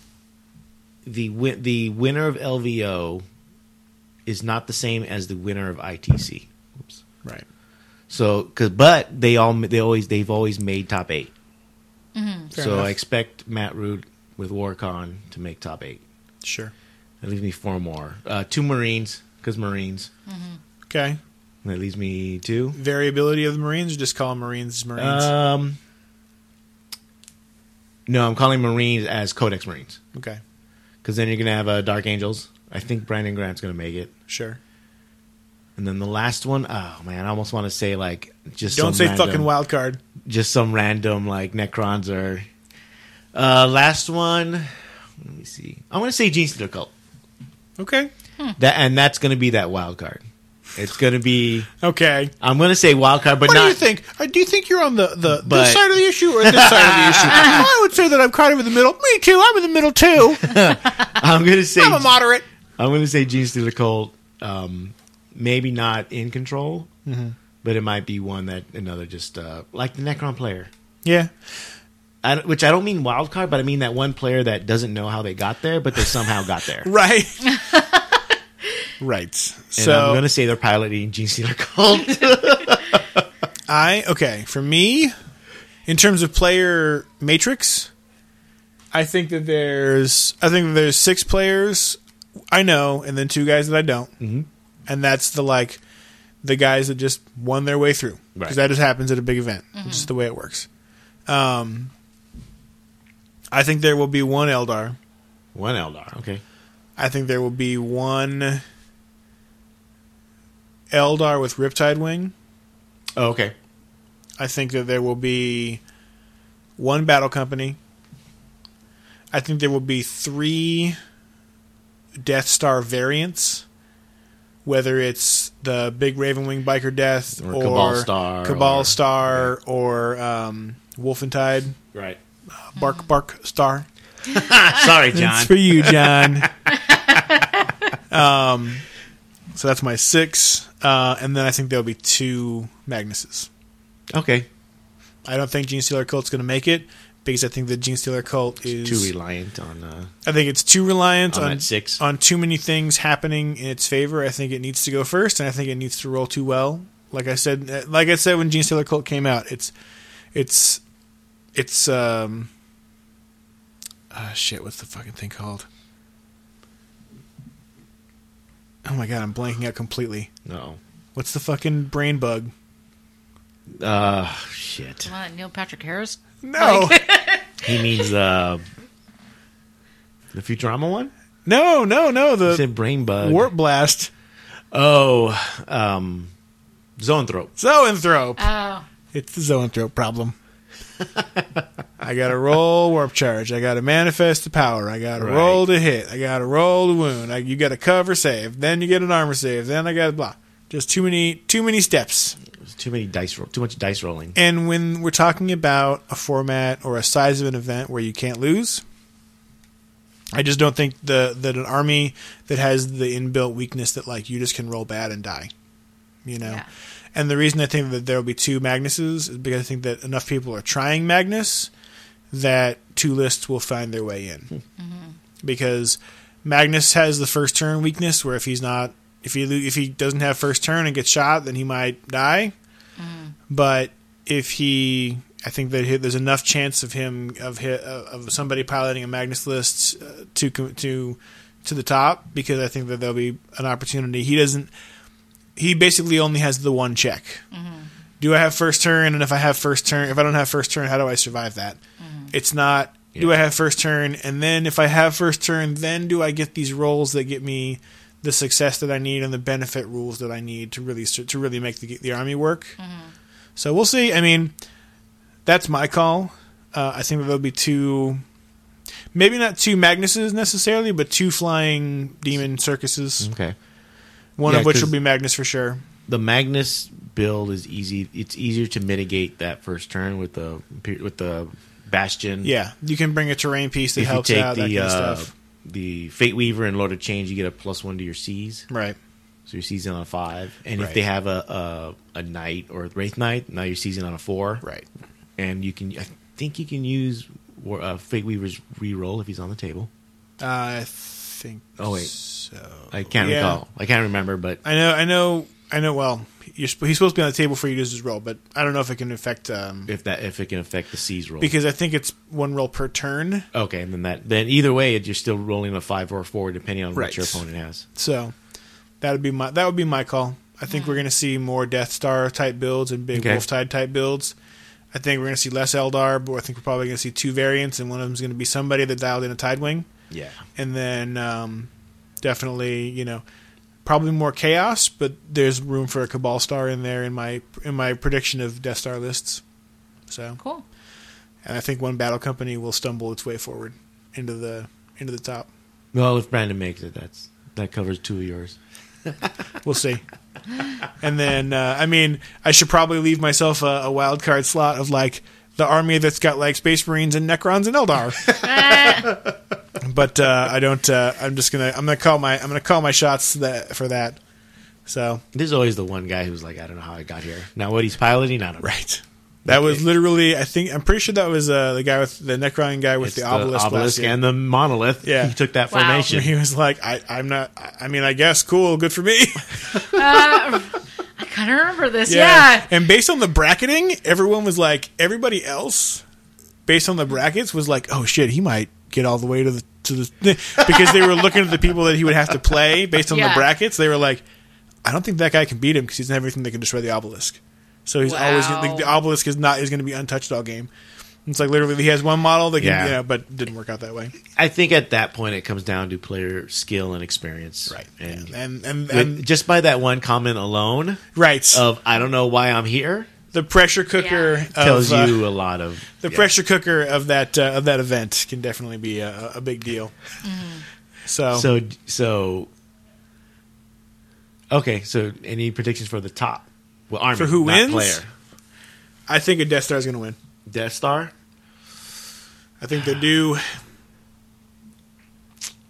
winner of LVO is not the same as the winner of ITC. Oops. Right. So, but they've always made top 8. Fair So enough. I expect Matt Root with Warcon to make top 8. Sure. That leaves me 4 more. 2 Marines, because Marines. Okay. That leaves me 2. Variability of the Marines, or just call them Marines Marines? No, I'm calling Marines as Codex Marines. Okay. Because then you're going to have Dark Angels. I think Brandon Grant's going to make it. Sure. And then the last one, oh man, I almost want to say like just Don't some say random, fucking wild card. just some random like Necrons or last one. Let me see. I'm going to say Gene Stealer Cult. Okay. That's going to be that wild card. It's going to be. Okay. I'm going to say wild card, but What not. do you think? Do you think you're on this But- side of the issue or this side of the issue? I would say that I'm kind of in the middle. Me too. I'm in the middle too. I'm going to say. I'm a moderate. I'm going to say Gene Stealer Cult. Maybe not in control, but it might be one that another just like the Necron player. Yeah. Which I don't mean wild card, but I mean that one player that doesn't know how they got there, but they somehow got there. Right. Right. And So I'm going to say they're piloting Gene Stealer Cult. for me, in terms of player matrix, I think that there's 6 players I know, and then 2 guys that I don't, and that's the guys that just won their way through, because that just happens at a big event. It's just the way it works. I think there will be 1 Eldar. One Eldar, okay. I think there will be 1 Eldar with Riptide Wing. Oh, okay. I think that there will be 1 Battle Company. I think there will be 3 Death Star variants, whether it's the big Raven Wing Biker Death Or Cabal Star, Cabal or- Star, or Wolfentide Right. Bark Star. Sorry, John. It's for you, John. So that's my 6. And then I think there'll be 2 Magnuses. Okay. I don't think Gene Stealer Cult's going to make it because I think the Gene Stealer Cult is Too reliant on I think it's too reliant on on that 6. on too many things happening in its favor. I think it needs to go first, and I think it needs to roll too well. Like I said when Gene Stealer Cult came out, it's shit. What's the fucking thing called? Oh my god, I'm blanking out completely. No. What's the fucking brain bug? Shit. What, Neil Patrick Harris? No, He means the Futurama one? no. He The said brain bug. warp blast. Oh, Zoanthrope. Zoanthrope. Oh. It's the Zoanthrope problem. I gotta roll warp charge. I gotta manifest the power. I gotta Right. roll to hit. I gotta roll to wound. You gotta cover save. Then you get an armor save. Then I gotta blah. Just too many steps. There's too much dice rolling. And when we're talking about a format or a size of an event where you can't lose, I just don't think that an army that has the inbuilt weakness that like you just can roll bad and die. You know? Yeah. And the reason I think that there will be 2 Magnuses is because I think that enough people are trying Magnus that 2 lists will find their way in. Because Magnus has the first turn weakness where if he doesn't have first turn and gets shot, then he might die. But I think that there's enough chance of him of somebody piloting a Magnus list to the top because I think that there'll be an opportunity. He basically only has the one check. Do I have first turn? And if I don't have first turn, how do I survive that? It's not, do I have first turn? And then if I have first turn, then do I get these rolls that get me the success that I need and the benefit rules that I need to really make the army work? So we'll see. I mean, that's my call. I think that there'll be 2, maybe not 2 Magnuses necessarily, but 2 flying demon circuses. Okay. One Yeah, of which 'cause will be Magnus for sure. The Magnus build is easy. It's easier to mitigate that first turn with the Bastion. Yeah, you can bring a terrain piece that If you helps take out, that kind of stuff. the Fate Weaver and Lord of Change, you get a +1 to your C's. Right. So your C's on a 5. And Right. if they have a Knight or a Wraith Knight, now your C's on a 4. Right. And I think you can use Fate Weaver's reroll if he's on the table. I think Oh, wait. so. I can't Yeah. recall. I can't remember, but I know. Well, he's supposed to be on the table for you to use his roll, but I don't know if it can affect. if it can affect the C's roll. Because I think it's 1 roll per turn. Okay, and then either way, you're still rolling a 5 or a 4 depending on Right. what your opponent has. So that would be my call. I think we're going to see more Death Star type builds and big Okay. Wolf Tide type builds. I think we're going to see less Eldar, but I think we're probably going to see 2 variants, and one of them is going to be somebody that dialed in a Tidewing. Yeah. And then definitely, probably more chaos, but there's room for a Cabal Star in there in my prediction of Death Star lists. So Cool. and I think one battle company will stumble its way forward into the top. Well, if Brandon makes it, that covers 2 of yours. We'll see. And then I should probably leave myself a wild card slot of like the army that's got like Space Marines and Necrons and Eldar. But I don't. I'm gonna call my shots for that. So There's always the one guy who's like, I don't know how I got here. Now what he's piloting, I don't know. right. That was literally. I'm pretty sure that was the guy with the Necron guy with It's the obelisk. last year. and the monolith. Yeah. He took that Wow. formation. He was like, I'm not. I mean, I guess cool, good for me. I kind of remember this. Yeah. And based on the bracketing, everybody else, based on the brackets, was like, oh shit, he might get all the way to the because they were looking at the people that he would have to play based on the Yeah. brackets. They were like, I don't think that guy can beat him because he doesn't have everything that can destroy the obelisk. So he's always Wow. the obelisk is going to be untouched all game. It's like literally he has one model that can, Yeah. but it didn't work out that way. I think at that point it comes down to player skill and experience. Right. And, And just by that one comment alone right. of I don't know why I'm here The pressure cooker tells of, you a lot of the pressure cooker of that event can definitely be a big deal. So okay, so any predictions for the top? Well, army For who not wins? Player. I think a Death Star is going to win. Death Star. I think they do.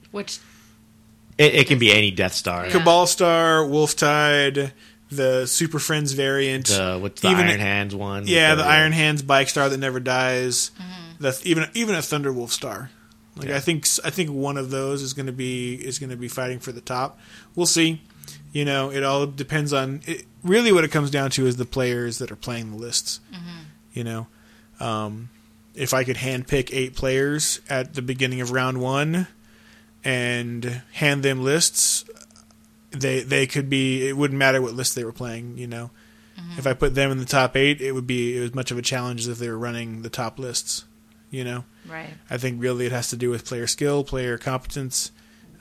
Which It can be any Death Star. Yeah. Cabal Star, Wolftide, the Super Friends variant. What's the Iron Hands one? Yeah, the Iron Hands Bike Star that never dies. Even a Thunderwolf Star. Like Yeah. I think one of those is going to be fighting for the top. We'll see. You know, it all depends on. Really, what it comes down to is the players that are playing the lists. You know, if I could handpick 8 players at the beginning of round 1 and hand them lists, they could be. It wouldn't matter what list they were playing. You know, if I put them in the top 8, it would be as much of a challenge as if they were running the top lists. You know, right. I think really it has to do with player skill, player competence.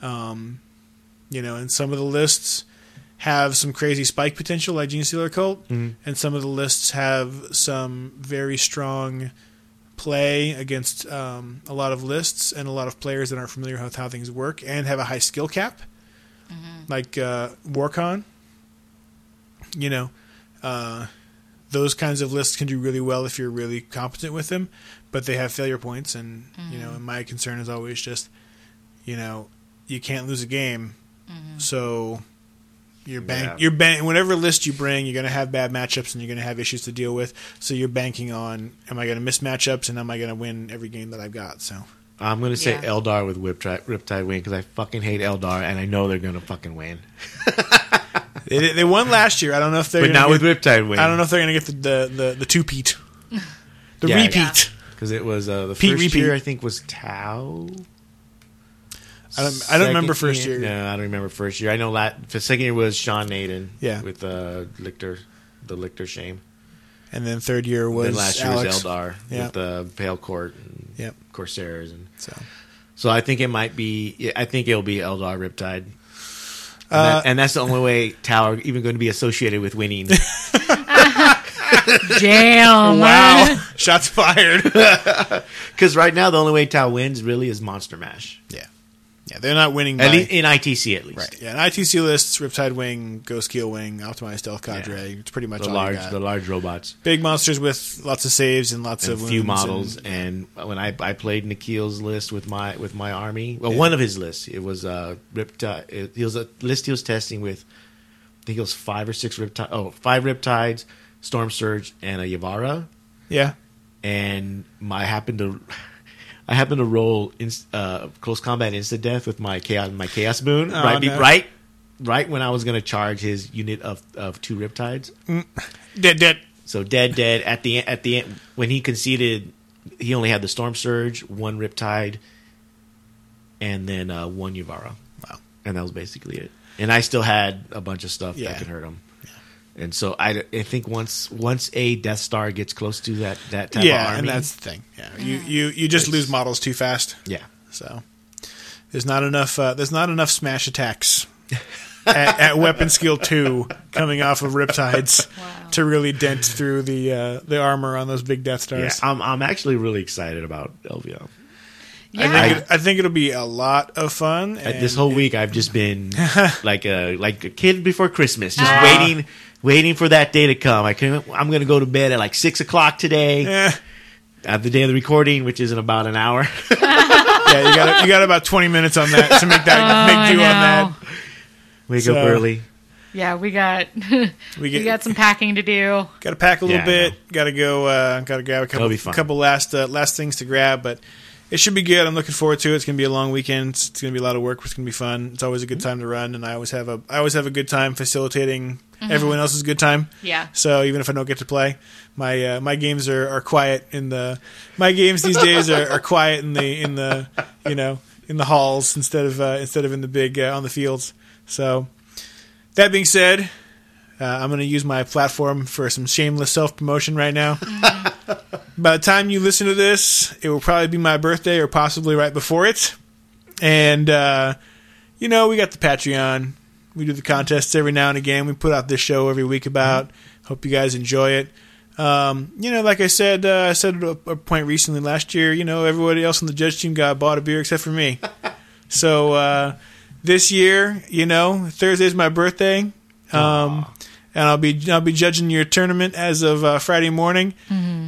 You know, and some of the lists have some crazy spike potential, like Genestealer Cult, and some of the lists have some very strong play against a lot of lists and a lot of players that aren't familiar with how things work and have a high skill cap, like Warcon. You know, those kinds of lists can do really well if you're really competent with them, but they have failure points, and you know, and my concern is always just, you know, you can't lose a game, so you're whatever list you bring, you're going to have bad matchups and you're going to have issues to deal with. So you're banking on, am I going to miss matchups and am I going to win every game that I've got? So I'm going to say Yeah. Eldar with Riptide Wing because I fucking hate Eldar and I know they're going to fucking win. they won last year. I don't know if they're But gonna not with get, Riptide Wing. I don't know if they're going to get the two-peat, the Yeah. repeat. Because it was the Pete first repeat. year, I think, was Tau. I don't Second remember first year. No, I don't remember first year. I know the second year was Sean Naden. Yeah. With Lictor Shame. And then third year was Then last year Alex. was Eldar Yeah. with the Pale Court and Yep. Corsairs. And So so I think it might be. I think it'll be Eldar Riptide. And that's the only way Tau are even going to be associated with winning. Damn. wow, shots fired. Because right now the only way Tau wins really is Monster Mash. Yeah, they're not winning by At least in ITC, at least. right. Yeah, in ITC lists, Riptide Wing, Ghost Keel Wing, Optimized Stealth Cadre. It's pretty much The all you got. large robots. Big monsters with lots of saves and lots And of a few wounds models, and- and when I played Nikhil's list with my army, well, one of his lists, it was Riptide. He was a list he was testing with. I think it was 5 or 6 Riptide. Oh, 5 Riptides, Storm Surge, and a Yavara. yeah. And I happened to roll close combat instant death with my chaos boon Oh, right, no. right when I was going to charge his unit of 2 Riptides. Dead. So dead. At the end, when he conceded, he only had the Storm Surge, 1 Riptide, and then 1 Yavara. Wow. And that was basically it. And I still had a bunch of stuff Yeah. that could hurt him. And so I think once a Death Star gets close to that type of Yeah, army, and that's the thing. Yeah, you just lose models too fast. yeah. So there's not enough smash attacks at weapon skill 2 coming off of Riptides Wow. to really dent through the armor on those big Death Yeah, Stars. I'm actually really excited about LVO. Yeah. I think it'll be a lot of fun. This whole week, I've just been like a kid before Christmas, just waiting for that day to come. I'm going to go to bed at like 6 o'clock today. At the day of the recording, which is in about an hour. Yeah, you got about 20 minutes on that to make I do on that. know. Wake So- up early. Yeah, we got We got some packing to do. Got to pack a little Yeah, I bit. know. Got to go. Got to grab It'll be fun. couple last things to grab, but it should be good. I'm looking forward to it. It's going to be a long weekend. It's going to be a lot of work. It's going to be fun. It's always a good time to run, and I always have a good time facilitating everyone else's good time. Yeah. So even if I don't get to play, my games are quiet my games these days are quiet in the in the halls instead of in the big on the fields. So that being said, I'm going to use my platform for some shameless self-promotion right now. By the time you listen to this, it will probably be my birthday or possibly right before it. And, we got the Patreon. We do the contests every now and again. We put out this show every week about. Hope you guys enjoy it. Like I said at a point recently last year, everybody else on the judge team bought a beer except for me. So, this year, Thursday's my birthday. And I'll be judging your tournament as of Friday morning.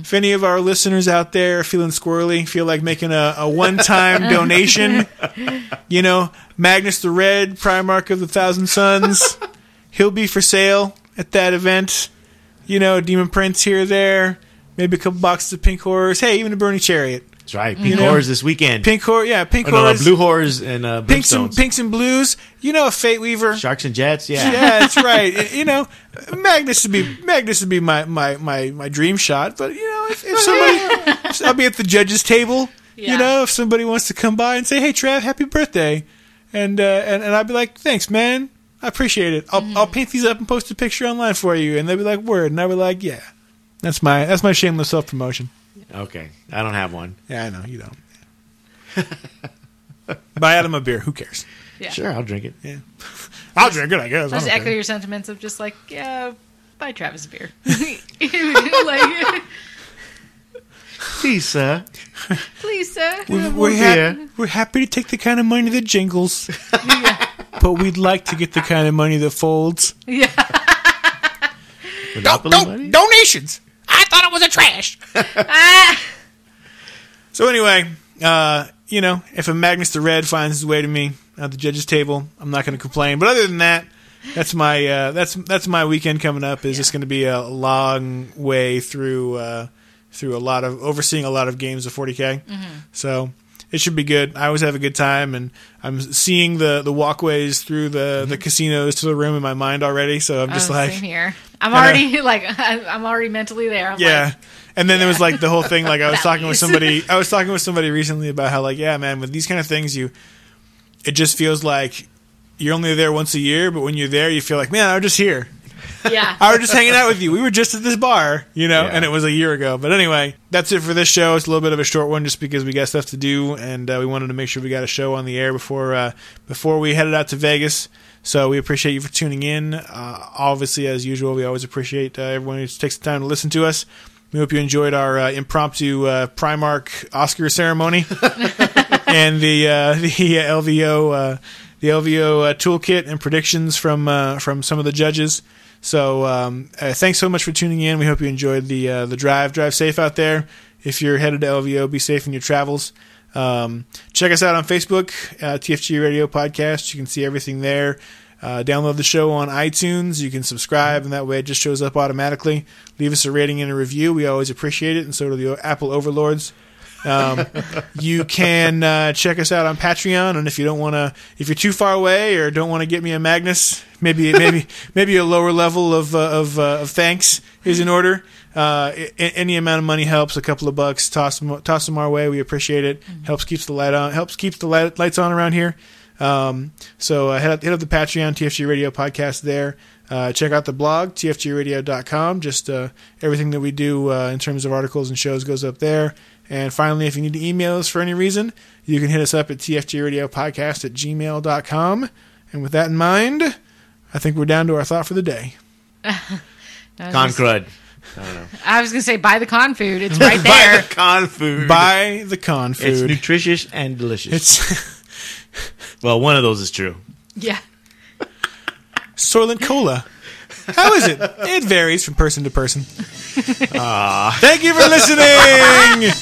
If any of our listeners out there are feeling squirrely, feel like making a one-time donation, Magnus the Red, Primarch of the Thousand Suns, he'll be for sale at that event. Demon Prince here or there, maybe a couple boxes of Pink Horrors. Hey, even a Burning Chariot. That's right. Pink Horrors this weekend. Pink Horrors. Blue Horrors and Brimstones. Pinks and blues. A Fate Weaver. Sharks and Jets. Yeah. Yeah, that's right. Magnus would be my dream shot. But if somebody, I'll be at the judges' table. Yeah. If somebody wants to come by and say, "Hey, Trav, happy birthday," and I'd be like, "Thanks, man. I appreciate it. I'll paint these up and post a picture online for you." And they'd be like, "Word," and I'd be like, "Yeah, that's my shameless self promotion." Okay, I don't have one. Yeah, I know you don't. Buy Adam a beer. Who cares? Yeah. Sure, I'll drink it. Yeah, I'll drink it. I guess. I'll just I don't echo care. your sentiments of just like, yeah, buy Travis a beer. Please, sir. Please, sir. We're happy to take the kind of money that jingles, but we'd like to get the kind of money that folds. Yeah. Donations. I thought it was a trash. So anyway, if a Magnus the Red finds his way to me at the judges' table, I'm not going to complain. But other than that, that's my that's my weekend coming up. Is just going to be a long way through overseeing a lot of games of 40K. Mm-hmm. So it should be good. I always have a good time, and I'm seeing the walkways through the casinos to the room in my mind already. So I'm just same here. I'm already mentally there. I'm like, and then there was like the whole thing. Like I was talking with somebody recently about how man, with these kind of things, it just feels like you're only there once a year, but when you're there, you feel like, man, I was just here. Yeah. I was just hanging out with you. We were just at this bar, and it was a year ago. But anyway, that's it for this show. It's a little bit of a short one just because we got stuff to do, and we wanted to make sure we got a show on the air before we headed out to Vegas. So we appreciate you for tuning in. Obviously, as usual, we always appreciate everyone who takes the time to listen to us. We hope you enjoyed our impromptu Primarch Oscar ceremony and the LVO toolkit and predictions from some of the judges. So thanks so much for tuning in. We hope you enjoyed the drive. Drive safe out there. If you're headed to LVO, be safe in your travels. Check us out on Facebook, TFG Radio Podcast. You can see everything there. Download the show on iTunes. You can subscribe, and that way it just shows up automatically. Leave us a rating and a review. We always appreciate it, and so do the Apple overlords. You can check us out on Patreon, and if you're too far away or don't want to get me a Magnus, maybe a lower level of thanks is in order. Any amount of money helps. A couple of bucks, toss them our way. We appreciate it. Helps keeps the lights on around here. So hit up the Patreon, TFG Radio Podcast there. Check out the blog, tfgradio.com. Just everything that we do in terms of articles and shows goes up there. And finally, if you need to email us for any reason, you can hit us up at tfgradiopodcast@gmail.com. And with that in mind, I think we're down to our thought for the day. Con crud. I don't know. I was going to say, buy the con food. It's right there. Buy the con food. Buy the con food. It's nutritious and delicious. Well, one of those is true. Yeah. Soylent Cola. How is it? It varies from person to person. Thank you for listening,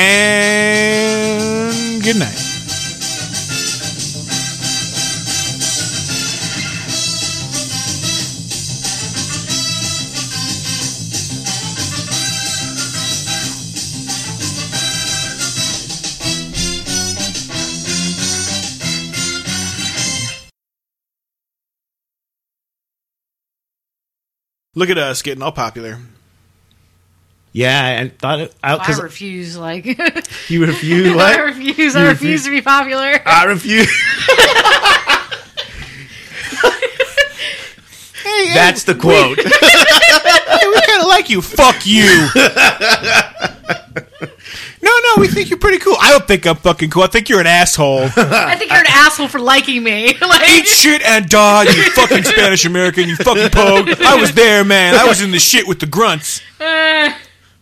and good night. Look at us getting all popular. Yeah, I thought it out I because refuse. you refuse. What? I refuse to be popular. I refuse. That's the quote. Hey, we kind of like you. Fuck you. No, we think you're pretty cool. I don't think I'm fucking cool. I think you're an asshole. I think you're an asshole for liking me. Eat shit and die, you fucking Spanish American, you fucking pogue. I was there, man. I was in the shit with the grunts.